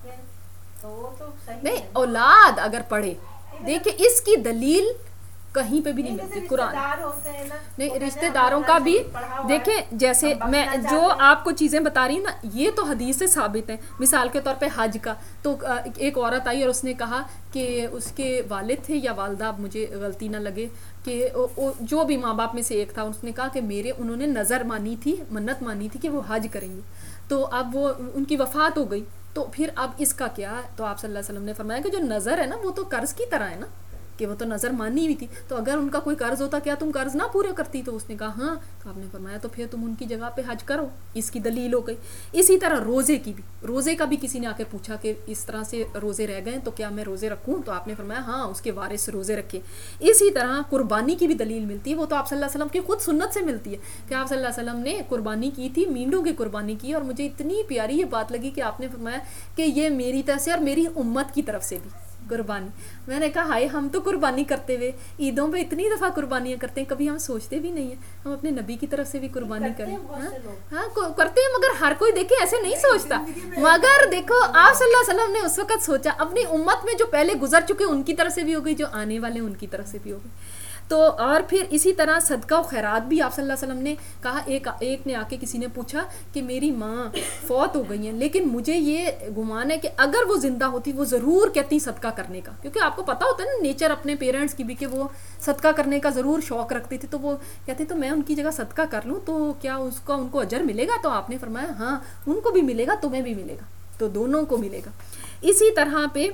نہیں, اولاد اگر پڑھے, دیکھیں اس کی دلیل کہیں پہ بھی نہیں ملتی. قرآن نہیں, رشتہ داروں کا بھی دیکھیں, جیسے میں جو آپ کو چیزیں بتا رہی ہوں نا, یہ تو حدیث سے ثابت ہیں. مثال کے طور پہ حج کا, تو ایک عورت آئی اور اس نے کہا کہ اس کے والد تھے یا والدہ, اب مجھے غلطی نہ لگے, کہ جو بھی ماں باپ میں سے ایک تھا, اس نے کہا کہ انہوں نے نظر مانی تھی, منت مانی تھی کہ وہ حج کریں گے, تو اب وہ ان کی وفات ہو گئی, تو پھر اب اس کا کیا ہے؟ تو آپ صلی اللہ علیہ وسلم نے فرمایا کہ جو نظر ہے نا, وہ تو قرض کی طرح ہے نا, کہ وہ تو نظر مانی ہوئی تھی, تو اگر ان کا کوئی قرض ہوتا, کیا تم قرض نہ پورا کرتی؟ تو اس نے کہا ہاں. تو آپ نے فرمایا تو پھر تم ان کی جگہ پہ حج کرو, اس کی دلیل ہو گئی. اسی طرح روزے کا بھی کسی نے آ کے پوچھا کہ اس طرح سے روزے رہ گئے تو کیا میں روزے رکھوں؟ تو آپ نے فرمایا ہاں, اس کے وارث روزے رکھے. اسی طرح قربانی کی بھی دلیل ملتی ہے, وہ تو آپ صلی اللہ علیہ وسلم کی خود سنت سے ملتی ہے, کہ آپ صلی اللہ علیہ وسلم نے قربانی کی تھی, مینڈوں کی قربانی کی, اور مجھے اتنی پیاری یہ بات لگی کہ آپ نے فرمایا کہ یہ میری طرف سے اور میری امت کی طرف سے بھی, कुर्बानी। मैंने कहा हाय हम तो कुर्बानी करते हुए ईदों पे इतनी दफ़ा कुर्बानियाँ करते हैं, कभी हम सोचते भी नहीं है हम अपने नबी की तरफ से भी कुर्बानी करते करें। हैं बहुत से लोग। हाँ करते हैं, मगर हर कोई देखे ऐसे नहीं सोचता। मगर देखो आप सल्लल्लाहु अलैहि वसल्लम ने उस वक्त सोचा अपनी उम्मत में जो पहले गुजर चुके उनकी तरफ से भी हो गई, जो आने वाले उनकी तरफ से भी हो गई। तो और फिर इसी तरह सदका और खैरात भी आप सल्लल्लाहु अलैहि वसल्लम ने कहा। एक ने आके किसी ने पूछा कि मेरी माँ फौत हो गई हैं, लेकिन मुझे ये गुमान है कि अगर वो ज़िंदा होती वो ज़रूर कहती सदका करने का, क्योंकि आपको पता होता है ना नेचर अपने पेरेंट्स की भी कि वो सदका करने का ज़रूर शौक़ रखती थी। तो वो कहते तो मैं उनकी जगह सदका कर लूँ तो क्या उसका उनको अजर मिलेगा? तो आपने फरमाया हाँ उनको भी मिलेगा, तुम्हें भी मिलेगा, तो दोनों को मिलेगा। इसी तरह पे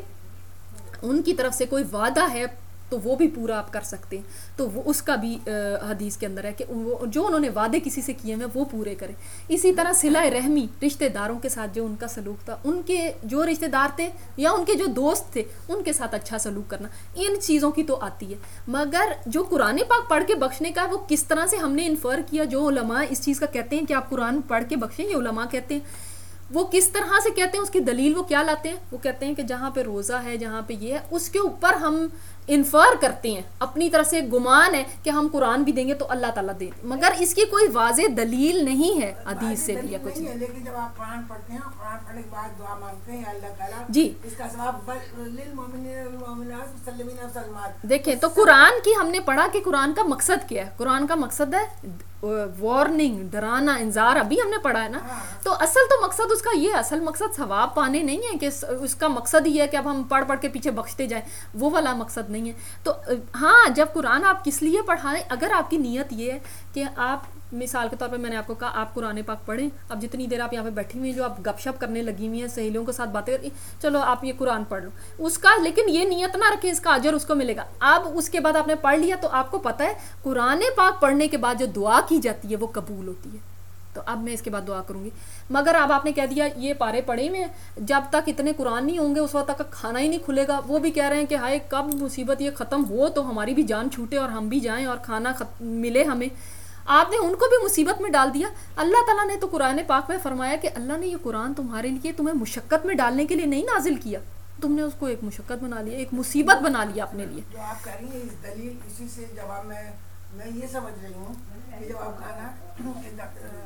उनकी तरफ से कोई वादा है तो वो भी पूरा आप कर सकते हैं, तो वो उसका भी हदीस के अंदर है कि वो जो उन्होंने वादे किसी से किए हैं वो पूरे करें। इसी तरह सिला रहमी, रिश्तेदारों के साथ जो उनका सलूक था, उनके जो रिश्तेदार थे या उनके जो दोस्त थे उनके साथ अच्छा सलूक करना, इन चीज़ों की तो आती है। मगर जो कुरान पाक पढ़ के बख्शने का वो किस तरह से हमने इन्फर किया, जो उलमा इस चीज़ का कहते हैं कि आप कुरान पढ़ के बख्शें, ये उलमा कहते हैं, वो किस तरह से कहते हैं, उसकी दलील वो क्या लाते हैं? वो कहते हैं कि जहाँ पे रोज़ा है, जहाँ पे ये है, उसके ऊपर हम इन्फर करते हैं, अपनी तरफ से गुमान है कि हम कुरान भी देंगे तो अल्लाह ताला दे, मगर इसकी कोई वाज़े दलील नहीं है हदीस से भी या कुछ नहीं। लेकिन जब आप कुरान पढ़ते हैं, कुरान पढ़ने के बाद दुआ मांगते हैं अल्लाह ताला जी इसका सवाब लिल मोमिनीन वल मोमिनात मुसल्लिमीन व सल्मात। देखें तो कुरान की हमने पढ़ा कि कुरान का मकसद क्या है। कुरान का मकसद है वार्निंग, डराना, इंजार, अभी हमने पढ़ा है ना। तो असल तो मकसद उसका ये, असल मकसद सवाब पाने नहीं है कि उसका मकसद ही है कि अब हम पढ़ पढ़ के पीछे बख्शते जाएं, वो वाला मकसद नहीं है। तो हाँ, जब कुरान आप किस लिए पढ़ाएं, अगर आपकी नीयत ये है कि आप मिसाल के तौर पे मैंने आपको कहा आप कुरान पाक पढ़ें, अब जितनी देर आप यहाँ पे बैठी हुई हैं, जो आप गपशप करने लगी हुई हैं, सहेलियों के साथ बातें कर, चलो आप ये कुरान पढ़ लो उसका, लेकिन ये नियत ना रखें इसका अजर उसको मिलेगा। अब उसके बाद आपने पढ़ लिया तो आपको पता है कुरान पाक पढ़ने के बाद जो दुआ की जाती है वो कबूल होती है। तो अब मैं इसके बाद दुआ करूँगी। मगर अब आपने कह दिया ये पारे पढ़े में, जब तक इतने कुरान नहीं होंगे उस वक्त तक खाना ही नहीं खुलेगा। वो भी कह रहे हैं कि हाय कब मुसीबत ये ख़त्म हो तो हमारी भी जान छूटे और हम भी जाएं और खाना मिले हमें। आपने उनको भी मुसीबत में डाल दिया। अल्लाह ताला ने तो कुरान पाक में फरमाया कि अल्लाह ने ये कुरान तुम्हारे लिए तुम्हें मुशक्क़त में डालने के लिए नहीं नाजिल किया, तुमने उसको एक मुशक्क़त बना लिया, एक मुसीबत बना लिया अपने लिए। जो आप कह रही हैं इस दलील, इसी से जवाब मैं ये समझ रही हूँ कि जब आप कहना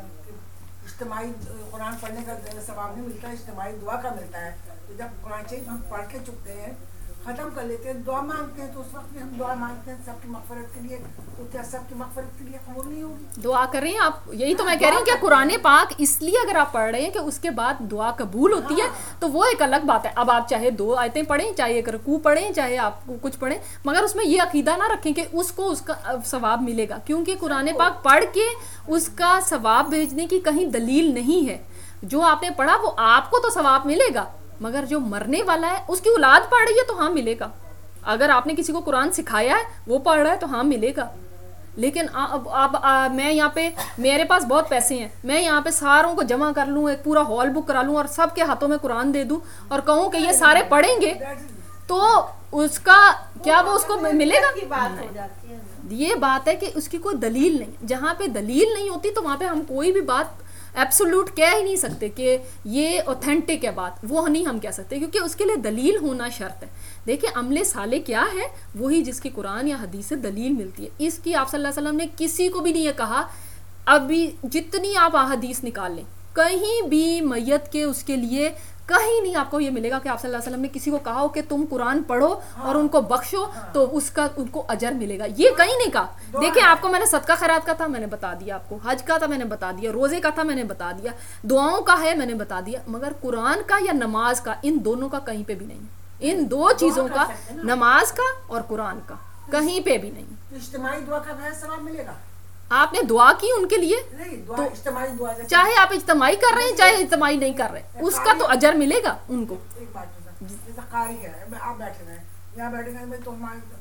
इज्तिमाई कुरान पढ़ने का सवाब नहीं मिलता, इज्तिमाई दुआ का मिलता है। तो जब कुरान शरीफ हम पढ़ के चुकते हैं, ख़त्म कर लेते हैं, दुआ मांगते हैं, तो उस वक्त में हम दुआ मांगते हैं सबकी मग़फ़िरत के लिए, तो क्या सबकी मग़फ़िरत के लिए कबूल नहीं होगी? दुआ कर रही हैं आप, यही तो मैं कह रही हूँ कि कुरान पाक इसलिए अगर आप पढ़ रहे हैं कि उसके बाद दुआ कबूल होती है, तो वो एक अलग बात है। अब आप चाहे 2 आयतें पढ़ें, चाहे एक रकू पढ़ें, चाहे आप कुछ पढ़ें, मगर उसमें ये अकीदा ना रखें कि उसको उसका सवाब मिलेगा, क्योंकि कुरान पाक पढ़ के उसका सवाब भेजने की कहीं दलील नहीं है। जो आपने पढ़ा वो आपको तो सवाब मिलेगा, मगर जो मरने वाला है उसकी औलाद पढ़ रही है तो हाँ मिलेगा। अगर आपने किसी को कुरान सिखाया है वो पढ़ रहा है तो हाँ मिलेगा। लेकिन अब मैं यहाँ पे, मेरे पास बहुत पैसे हैं, मैं यहाँ पे सारों को जमा कर लूँ, एक पूरा हॉल बुक करा लूँ और सबके हाथों में कुरान दे दूँ और कहूँ कि ये सारे पढ़ेंगे, तो उसका क्या वो उसको मिलेगा? की बात हो जाती है। ये बात है कि उसकी कोई दलील नहीं। जहाँ पे दलील नहीं होती तो वहाँ पे हम कोई भी बात एब्सोल्यूट कह ही नहीं सकते कि ये ऑथेंटिक है बात, वो नहीं हम कह सकते, क्योंकि उसके लिए दलील होना शर्त है। देखिए अमले साले क्या है, वही जिसकी कुरान या हदीस से दलील मिलती है। इसकी आप सल्लल्लाहु अलैहि वसल्लम ने किसी को भी नहीं कहा, अभी जितनी आप हदीस निकाल लें कहीं भी मैयत के उसके लिए कहीं नहीं आपको ये मिलेगा कि आप सल्लल्लाहु अलैहि वसल्लम ने किसी को कहा हो कि तुम कुरान पढ़ो और उनको बख्शो तो उसका उनको अजर मिलेगा, ये कहीं नहीं कहा। देखिए आपको मैंने सदका खैरात का था मैंने बता दिया, आपको हज का था मैंने बता दिया, रोज़े का था मैंने बता दिया, दुआओं का है मैंने बता दिया, मगर कुरान का या नमाज का, इन दोनों का कहीं पे भी नहीं। इन 2 चीज़ों का, नमाज का और कुरान का, कहीं पे भी नहीं। इज्तिमाई दुआ का भी सवाब मिलेगा। आपने दुआ की उनके लिए, नहीं, दुआ इज्तिमाई दुआ जैसे चाहे आप इज्तिमाई कर रहे हैं चाहे इज्तिमाई नहीं कर रहे, उसका तो अजर मिलेगा उनको। एक बात जैसे कारी है, आप बैठे हैं यहाँ बैठे हैं तो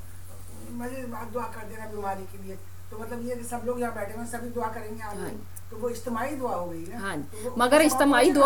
मुझे दुआ कर देना बीमारी के लिए, तो मतलब ये सब लोग यहाँ बैठे हैं सभी दुआ करेंगे आमीन, तो वो इज्तिमाई दुआ हो गई है। हाँ, तो मगर इज्तिमाई दुआ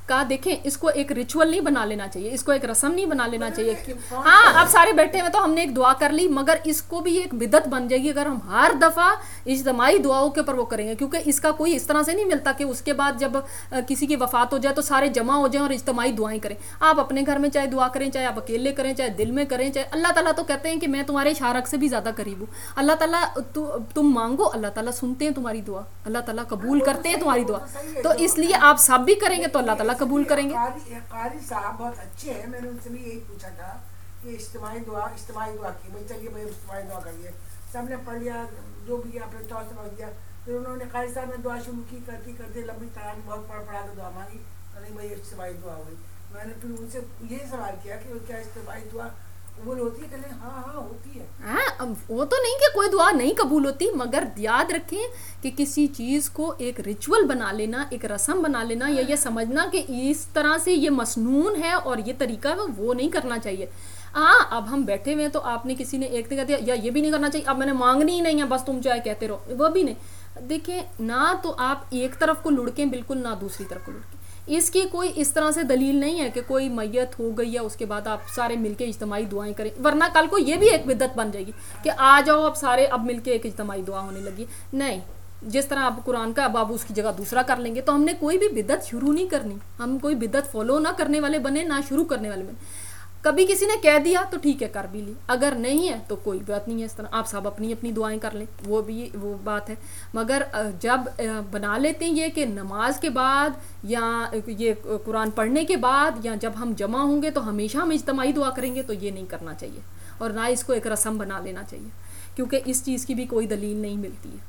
کہا دیکھیں اس کو ایک ریچول نہیں بنا لینا چاہیے, اس کو ایک رسم نہیں بنا لینا چاہیے. ہاں اب سارے بیٹھے ہوئے تو ہم نے ایک دعا کر لی, مگر اس کو بھی ایک بدعت بن جائے گی اگر ہم ہر دفعہ اجتماعی دعاؤں کے اوپر وہ کریں گے, کیونکہ اس کا کوئی اس طرح سے نہیں ملتا کہ اس کے بعد جب کسی کی وفات ہو جائے تو سارے جمع ہو جائیں اور اجتماعی دعائیں کریں. آپ اپنے گھر میں چاہے دعا کریں, چاہے آپ اکیلے کریں, چاہے دل میں کریں, چاہے اللہ تعالیٰ تو کہتے ہیں کہ میں تمہارے شارک سے بھی زیادہ قریب ہوں. اللہ تعالیٰ تم مانگو, اللہ تعالیٰ سنتے ہیں تمہاری دعا, اللہ تعالیٰ قبول کرتے ہیں تمہاری دعا. تو اس لیے آپ سب بھی کریں گے تو اللہ تعالیٰ قبول کریں گے. قاری صاحب بہت اچھے ہیں, میں نے ان سے بھی یہی پوچھا تھا کہ اجتماعی دعا کی بھائی چلیے بھائی اجتماعی دعا کریے, سب نے پڑھ لیا جو بھی اپنے طور سے پڑھ دیا. پھر انہوں نے قاری صاحب نے دعا شروع کی, کرتے لمبی ترانی بہت پڑھا کے دعا مانگی, نہیں بھائی اجتماعی دعا ہوئی. میں نے پھر ان سے یہی سوال کیا کہ کیا اجتماعی دعا قبول ہوتی ہے, کہ ہاں ہاں ہوتی ہے. ہاں وہ تو نہیں کہ کوئی دعا نہیں قبول ہوتی, مگر یاد رکھیں کہ کسی چیز کو ایک ریچول بنا لینا, ایک رسم بنا لینا, یا یہ سمجھنا کہ اس طرح سے یہ مسنون ہے اور یہ طریقہ ہے, وہ نہیں کرنا چاہیے. ہاں اب ہم بیٹھے ہوئے ہیں تو آپ نے کسی نے ایک نے کہہ دیا یا یہ بھی نہیں کرنا چاہیے اب میں نے مانگنی ہی نہیں ہے بس تم چاہے کہتے رہو, وہ بھی نہیں. دیکھیں نہ تو آپ ایک طرف کو لڑکیں بالکل, نہ دوسری طرف کو لڑکیں. اس کی کوئی اس طرح سے دلیل نہیں ہے کہ کوئی میت ہو گئی ہے اس کے بعد آپ سارے مل کے اجتماعی دعائیں کریں, ورنہ کل کو یہ بھی ایک بدعت بن جائے گی کہ آ جاؤ اب سارے اب مل کے ایک اجتماعی دعا ہونے لگی. نہیں, جس طرح آپ قرآن کا اب آپ اس کی جگہ دوسرا کر لیں گے تو ہم نے کوئی بھی بدعت شروع نہیں کرنی, ہم کوئی بدعت فالو نہ کرنے والے بنے, نہ شروع کرنے والے بنے. کبھی کسی نے کہہ دیا تو ٹھیک ہے کر بھی لی, اگر نہیں ہے تو کوئی بات نہیں ہے. اس طرح آپ سب اپنی اپنی دعائیں کر لیں, وہ بھی وہ بات ہے. مگر جب بنا لیتے ہیں یہ کہ نماز کے بعد یا یہ قرآن پڑھنے کے بعد یا جب ہم جمع ہوں گے تو ہمیشہ ہم اجتماعی دعا کریں گے, تو یہ نہیں کرنا چاہیے اور نہ اس کو ایک رسم بنا لینا چاہیے, کیونکہ اس چیز کی بھی کوئی دلیل نہیں ملتی ہے.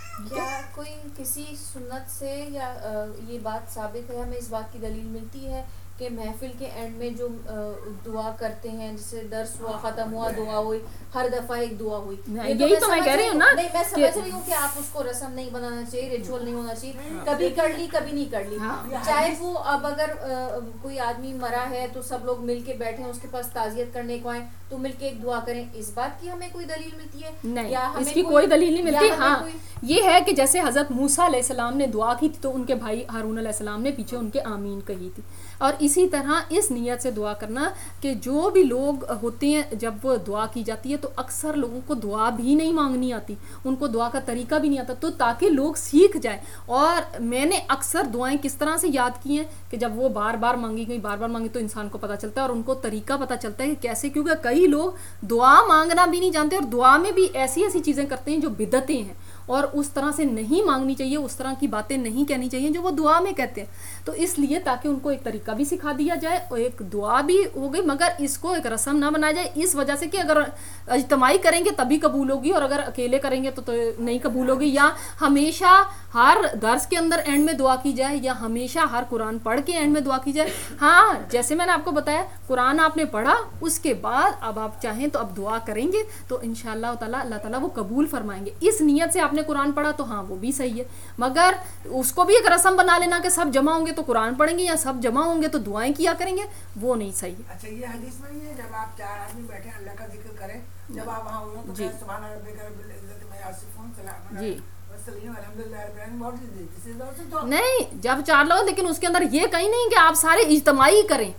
کیا کوئی کسی سنت سے یا یہ بات ثابت ہے, ہمیں اس بات کی دلیل ملتی ہے کہ محفل کے اینڈ میں جو دعا کرتے ہیں, جیسے درس ہوا ختم ہوا دعا ہوئی, ہر دفعہ ایک دعا ہوئی, یہی تو میں کہہ رہی ہوں نا, نہیں میں سمجھ رہی ہوں کہ آپ اس کو رسم نہیں بنانا چاہیے, ریچول نہیں ہونا چاہیے, کبھی کر لی کبھی نہیں کر لی. چاہے وہ اب اگر کوئی آدمی مرا ہے تو سب لوگ مل کے بیٹھے ہیں اس کے پاس تعزیت کرنے کو آئیں تو مل کے ایک دعا کریں, اس بات کی ہمیں کوئی دلیل ملتی ہے؟ نہیں, اس کی کوئی دلیل نہیں ملتی. ہاں یہ ہے کہ جیسے حضرت موسیٰ علیہ السلام نے دعا کی تھی تو ان کے بھائی ہارون علیہ السلام نے پیچھے ان کے آمین کہی تھی, اور اسی طرح اس نیت سے دعا کرنا کہ جو بھی لوگ ہوتے ہیں جب وہ دعا کی جاتی ہے تو اکثر لوگوں کو دعا بھی نہیں مانگنی آتی, ان کو دعا کا طریقہ بھی نہیں آتا, تو تاکہ لوگ سیکھ جائیں. اور میں نے اکثر دعائیں کس طرح سے یاد کی ہیں کہ جب وہ بار بار مانگی گئی بار بار مانگی تو انسان کو پتہ چلتا ہے اور ان کو طریقہ پتہ چلتا ہے کہ کیسے, کیونکہ کئی لوگ دعا مانگنا بھی نہیں جانتے اور دعا میں بھی ایسی ایسی چیزیں کرتے ہیں جو بدعتیں ہیں, اور اس طرح سے نہیں مانگنی چاہیے, اس طرح کی باتیں نہیں کہنی چاہیے جو وہ دعا میں کہتے ہیں. تو اس لیے تاکہ ان کو ایک طریقہ بھی سکھا دیا جائے اور ایک دعا بھی ہو گئی, مگر اس کو ایک رسم نہ بنایا جائے اس وجہ سے کہ اگر اجتماعی کریں گے تبھی قبول ہوگی اور اگر اکیلے کریں گے تو نہیں قبول ہوگی, یا ہمیشہ ہر درس کے اندر اینڈ میں دعا کی جائے یا ہمیشہ ہر قرآن پڑھ کے اینڈ میں دعا کی جائے. ہاں جیسے میں نے آپ کو بتایا قرآن آپ نے پڑھا اس کے بعد اب آپ چاہیں تو اب دعا کریں گے تو انشاءاللہ تعالیٰ اللہ تعالیٰ وہ قبول فرمائیں گے. اس نیت سے آپ نے قرآن پڑھا تو ہاں وہ بھی صحیح ہے, مگر اس کو بھی ایک رسم بنا لینا کہ سب جمع ہوں گے تو قرآن پڑھیں گے یا سب جمع ہوں گے تو دعائیں کیا کریں گے, وہ نہیں صحیح ہے. اچھا یہ حدیث میں ہے جب آپ 4 آدمی بیٹھے اللہ کا ذکر کریں, جب آپ وہاں ہوں تو سبحان ربک رب العزت عما یصفون سلام جی الحمدللہ رب العالمین, نہیں جب 4 لوگ, لیکن اس کے اندر یہ کہیں نہیں کہ آپ سارے اجتماعی کریں.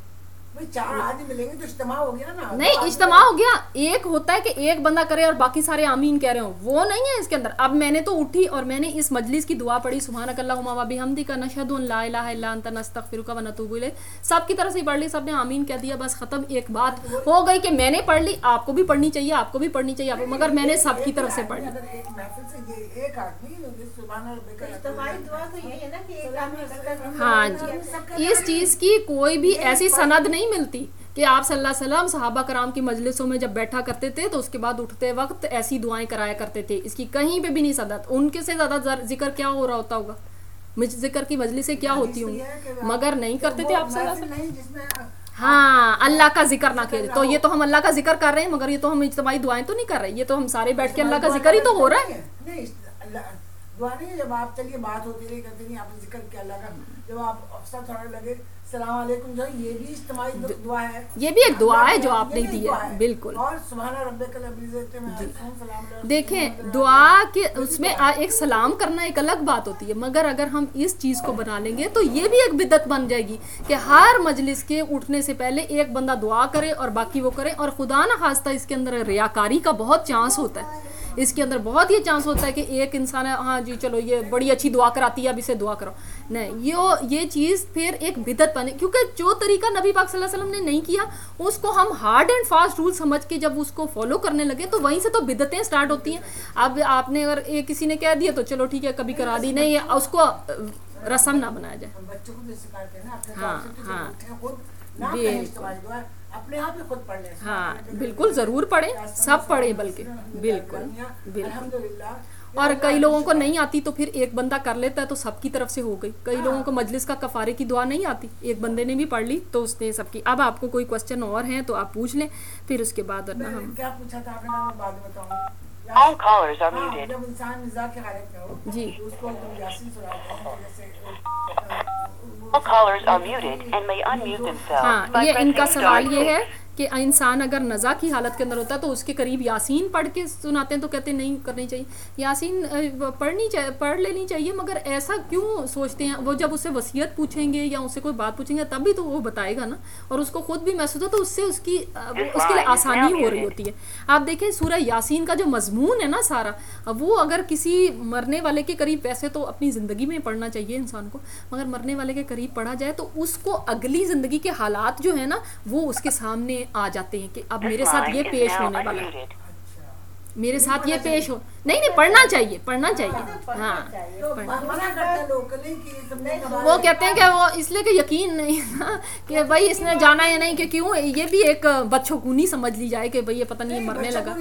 4 آدمی ملیں گے تو اجتماع ہو گیا نا, نہیں اجتماع ہو گیا, ایک ہوتا ہے کہ ایک بندہ کرے اور باقی سارے آمین کہہ رہے ہوں, وہ نہیں ہے اس کے اندر. اب میں نے تو اٹھی اور میں نے اس مجلس کی دعا پڑھی سبحانک اللہم و بحمدک نشہد ان لا الہ الا انت نستغفرک و نتوب الیک, سب کی طرف سے پڑھ لی, سب نے آمین کہہ دیا, بس ختم. ایک بات ہو گئی کہ میں نے پڑھ لی, آپ کو بھی پڑھنی چاہیے, آپ کو بھی پڑھنی چاہیے, مگر میں نے سب کی طرف سے پڑھ لی. ایک محفل سے یہ ایک آدمی سبحان ربک اجتماعی دعا تو یہ ہے نا کہ ایک آدمی, ہاں جی, اس چیز کی کوئی بھی ایسی سند نہیں ملتی کہ آپ صلی اللہ علیہ وسلم صحابہ کرام کی مجلسوں میں جب بیٹھا کرتے تھے تو اس کے بعد اٹھتے وقت ایسی دعائیں کرایا کرتے تھے. اس کی کہیں پہ بھی نہیں صدت. ان کے سے زیادہ ذکر کیا ہو رہا ہوتا ہوگا, ذکر کی مجلسیں کیا ہوتی ہوں گی, مگر نہیں کرتے تھے آپ صلی اللہ علیہ وسلم. ہاں اللہ کا ذکر نہ کرے تو یہ تو ہم اللہ کا ذکر کر رہے ہیں, مگر یہ تو ہم اجتماعی دعائیں تو نہیں کر رہے, یہ تو ہم سارے بیٹھ کے اللہ کا ذکر ہی تو ہو رہا ہے. दुआ नहीं है, जब आप चलिए बात होती रही करती नहीं, आपने जिक्र किया अल्लाह का, जब आप अफसर थोड़ा लगे सलाम अलैकुम, जो ये भी इज्तिमाई दुआ है, ये भी एक दुआ है जो आपने दी है, बिल्कुल। और सुभान रब्बिकल इज़्ज़त में सलाम। देखें दुआ के उसमें एक सलाम करना एक अलग बात होती है, मगर अगर हम इस चीज़ को बना लेंगे तो ये भी एक बिदत बन जाएगी कि हर मजलिस के उठने से पहले एक बंदा दुआ करे और बाकी वो करे, और खुदा ना खास्ता इसके अंदर रियाकारी का बहुत चांस होता है, इसके अंदर बहुत ही चांस होता है कि एक इंसान है, हाँ जी चलो ये बड़ी अच्छी दुआ कराती है अब इसे दुआ करो, नहीं ये चीज़ फिर एक बिदत बने, क्योंकि जो तरीका नबी पाक सल्लल्लाहु अलैहि वसल्लम ने नहीं किया उसको हम हार्ड एंड फास्ट रूल समझ के जब उसको फॉलो करने लगे तो वहीं से तो बिदतें स्टार्ट होती हैं। अब आपने अगर किसी ने कह दिया तो चलो ठीक है कभी करा दी, नहीं उसको रस्म ना बनाया जाए। बच्चों को भी सिखाते हैं ना, अपने हाँ खुद ना करें इस्तेमाल दुआ, अपने आप ही खुद पढ़ लें। हाँ बिल्कुल ज़रूर पढ़ें, सब पढ़ें बल्कि, बिल्कुल बिल्कुल। अल्हम्दुलिल्लाह। और कई लोगों को नहीं आती तो फिर एक बंदा कर लेता है तो सबकी तरफ से हो गई। कई लोगों को मजलिस का कफारे की दुआ नहीं आती, एक बंदे ने भी पढ़ ली तो उसने सबकी। अब आपको कोई क्वेश्चन और है तो आप पूछ लें, फिर उसके बाद हम क्या पूछा था आपने, मैं बाद में बताऊंगा। All callers are muted. जब इंसान मिजाज के हालत में हो जी तो उसको तुम यासीन सुनाते हैं, जैसे All callers are muted and may unmute themselves हाँ, by ये pressing इनका star सवाल ये 6. है कि इंसान अगर नज़ा की हालत के अंदर होता है तो उसके करीब यासीन पढ़ के सुनाते हैं तो कहते हैं नहीं करनी चाहिए। यासीन पढ़ लेनी चाहिए, मगर ऐसा क्यों सोचते हैं? वो जब उससे वसीयत पूछेंगे या उससे कोई बात पूछेंगे तभी तो वो बताएगा ना, और उसको खुद भी महसूस हो तो उससे उसके लिए आसानी हो रही होती है। आप देखें सूरह यासीन का जो मजमून है ना सारा, वो अगर किसी मरने वाले के करीब, वैसे तो अपनी ज़िंदगी में पढ़ना चाहिए इंसान को, मगर मरने वाले के करीब पढ़ा जाए तो उसको अगली ज़िंदगी के हालात जो है ना वो उसके सामने आ जाते हैं कि अब मेरे साथ ये पेश होने वाला है, मेरे साथ ये पेश हो। नहीं पढ़ना चाहिए हाँ। तो मना करते हैं लोग नहीं कि तुमने वो कहते हैं कि वो इसलिए कि यकीन नहीं ना कि भाई इसने जाना या नहीं, कि क्यों ये भी एक बदशगुनी समझ ली जाए कि भाई ये पता नहीं मरने लगा।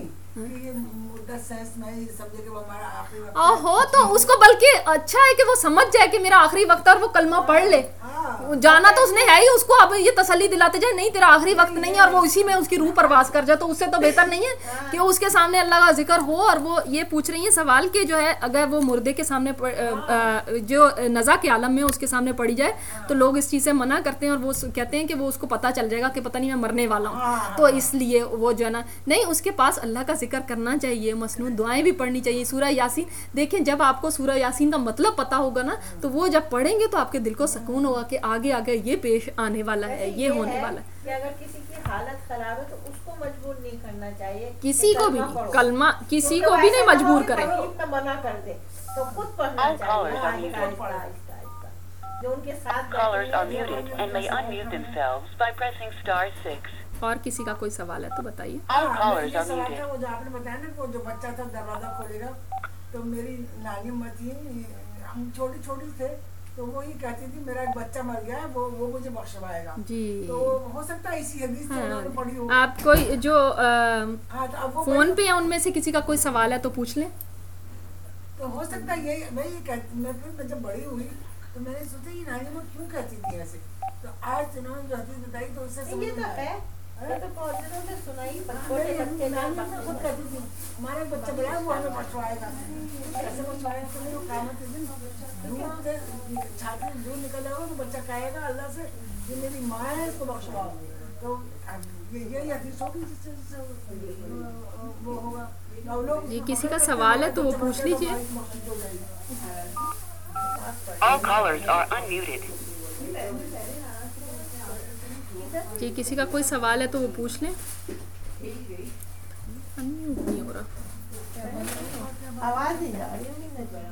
हो तो उसको बल्कि अच्छा है कि वो समझ जाए कि मेरा आखिरी वक्त है और वो कलमा पढ़ ले। जाना तो उसने है ही, उसको अब ये तसल्ली दिलाते जाए नहीं तेरा आखिरी वक्त नहीं है, और वो इसी में उसकी रूह परवास कर जाए, तो उससे तो बेहतर नहीं है कि उसके सामने अल्लाह का जिक्र हो। और वो ये पूछ रही है सवाल कि जो है अगर वो मुर्दे के सामने जो नज़ा के आलम में उसके सामने पड़ी जाए तो लोग इस चीज़ से मना करते हैं, और वो कहते हैं कि वो उसको पता चल जाएगा कि पता नहीं मैं मरने वाला हूँ, तो इसलिए वो जो है ना नहीं, उसके पास अल्लाह का जिक्र करना चाहिए, मसनून दुआएं भी पढ़नी चाहिए। सूरह यासीन देखें, जब आपको सूरह यासीन का मतलब पता होगा ना तो वो जब पढ़ेंगे तो आपके दिल को सुकून होगा कि आगे आगे ये पेश आने वाला है, ये होने वाला है। कि अगर किसी की हालत खराब है तो उसको मजबूर नहीं करना चाहिए, किसी को भी नहीं, कलमा किसी को भी नहीं मजबूर करें, मना कर दे तो खुद पढ़ना चाहिए जो उनके साथ। Callers are muted and may unmute themselves by pressing star 6. और किसी का कोई सवाल है तो बताइए। All callers are सवाल muted. था वो जो आपने बताया ना, वो जो बच्चा था दरवाजा खोलेगा, तो मेरी नानी अम्मा थी, हम छोटी थे, तो वो ये कहती थी मेरा एक बच्चा मर गया है, वो मुझे बख्शवाएगा जी। तो हो सकता है इसी हदीस से उन्होंने पढ़ी हो। आप कोई जो हाँ, तो अब वो फोन पे है उनमें से किसी का कोई सवाल है तो पूछ लें। तो हो सकता है यही मैं ये कहती, मैं जब बड़ी हुई तो मैंने सोचा ये नानी अम्मा क्यों कहती थी ऐसे, तो आज उन्होंने जो हदीस बताई तो उससे समझ ये तो में आया। है, ये तो कॉलेजों में सुनाई छोटे बच्चे नानी अम्मा खुद कहती थी हमारा एक बच्चा बड़ा है वो हमें बख्शवाएगा, कैसे बख्शवाएगा, तो वो क़यामत के दिन दूध से छाती में दूध निकल जाएगा तो बच्चा कहेगा अल्लाह से ये मेरी माँ है इसको बख्शवाओ, तो यही हदीस होगी जिससे वो होगा। जी किसी का सवाल है तो वो पूछ लीजिए। All callers are unmuted. जी किसी का कोई सवाल है तो वो पूछ लें। अनम्यूट नहीं हो रहा। आवाज नहीं आ रही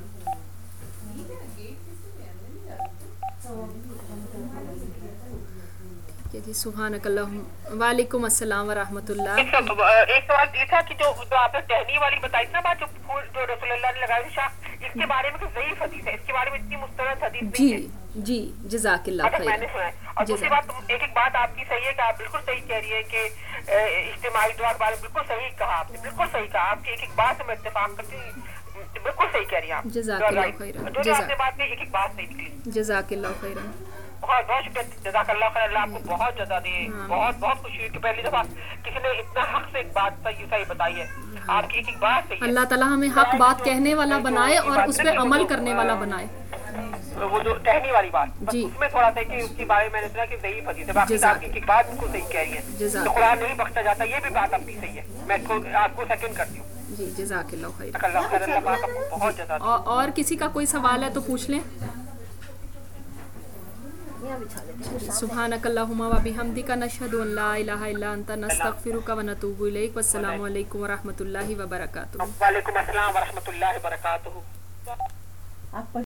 जी सुभानकल्लाह वालेकुम अस्सलाम व रहमतुल्लाह। एक सवाल ये था कि जो आपने टहनी वाली बताई ना बात, जो रसूलुल्लाह ने लगाई शाह, इसके बारे में तो ज़ईफ हदीस है, इसके बारे में इतनी मुस्तनद हदीस नहीं है। जी जज़ाकिल्लाह खैर। मैंने सुना है। और दूसरी बात, एक बात आपकी सही है कि आप बिल्कुल सही कह रही है कि इज्तिमाई दुआ के बारे में बिल्कुल सही कहा आपने, बिल्कुल सही कहा, आपकी एक बात से मैं इत्तेफाक करती हूँ, बिल्कुल सही कह रही हैं आप। जज़ाकिल्लाह खैर। जो आपने बात की एक बात सही निकली। जज़ाकिल्लाह खैर। बहुत बहुत शुक्रिया, जज़ाकल्लाह खैर, अल्लाह आपको बहुत ज्यादा दे। बहुत बहुत खुशी हुई कि पहली दफा किसी ने इतना हक से एक बात सही बताई है। आपकी एक बात सही है। अल्लाह ताला हमें हक बात कहने वाला बनाए और उस पर अमल करने वाला बनाए। वो जो कहने वाली बात जी। उसमें थोड़ा सा कि उसके बारे में मैंने सुना कि ज़ईफ़ हदीस है, बाकी जज़ाक। आपकी एक बात बिल्कुल सही कह रही है, जज़ाक। तो कुरान नहीं बख्शा जाता, ये भी बात आपकी सही है, मैं आपको सेकंड करती हूँ। जी जज़ाकल्लाह खैर। अल्लाह खैर, अल्लाह पाक आपको बहुत ज्यादा दे। और किसी का कोई सवाल है तो पूछ लें। यहाँ बिछा देते हैं। सुब्हानकल्लाहुम्मा व बिहम्दिका नशहदु अन ला इलाहा इल्ला अंता नस्तगफिरुका व नतूबु इलैक। वस्सलामु अलैकुम व रहमतुल्लाहि व बरकातुहू। वालेकुम अस्सलाम व रहमतुल्लाहि व बरकातुहू। आप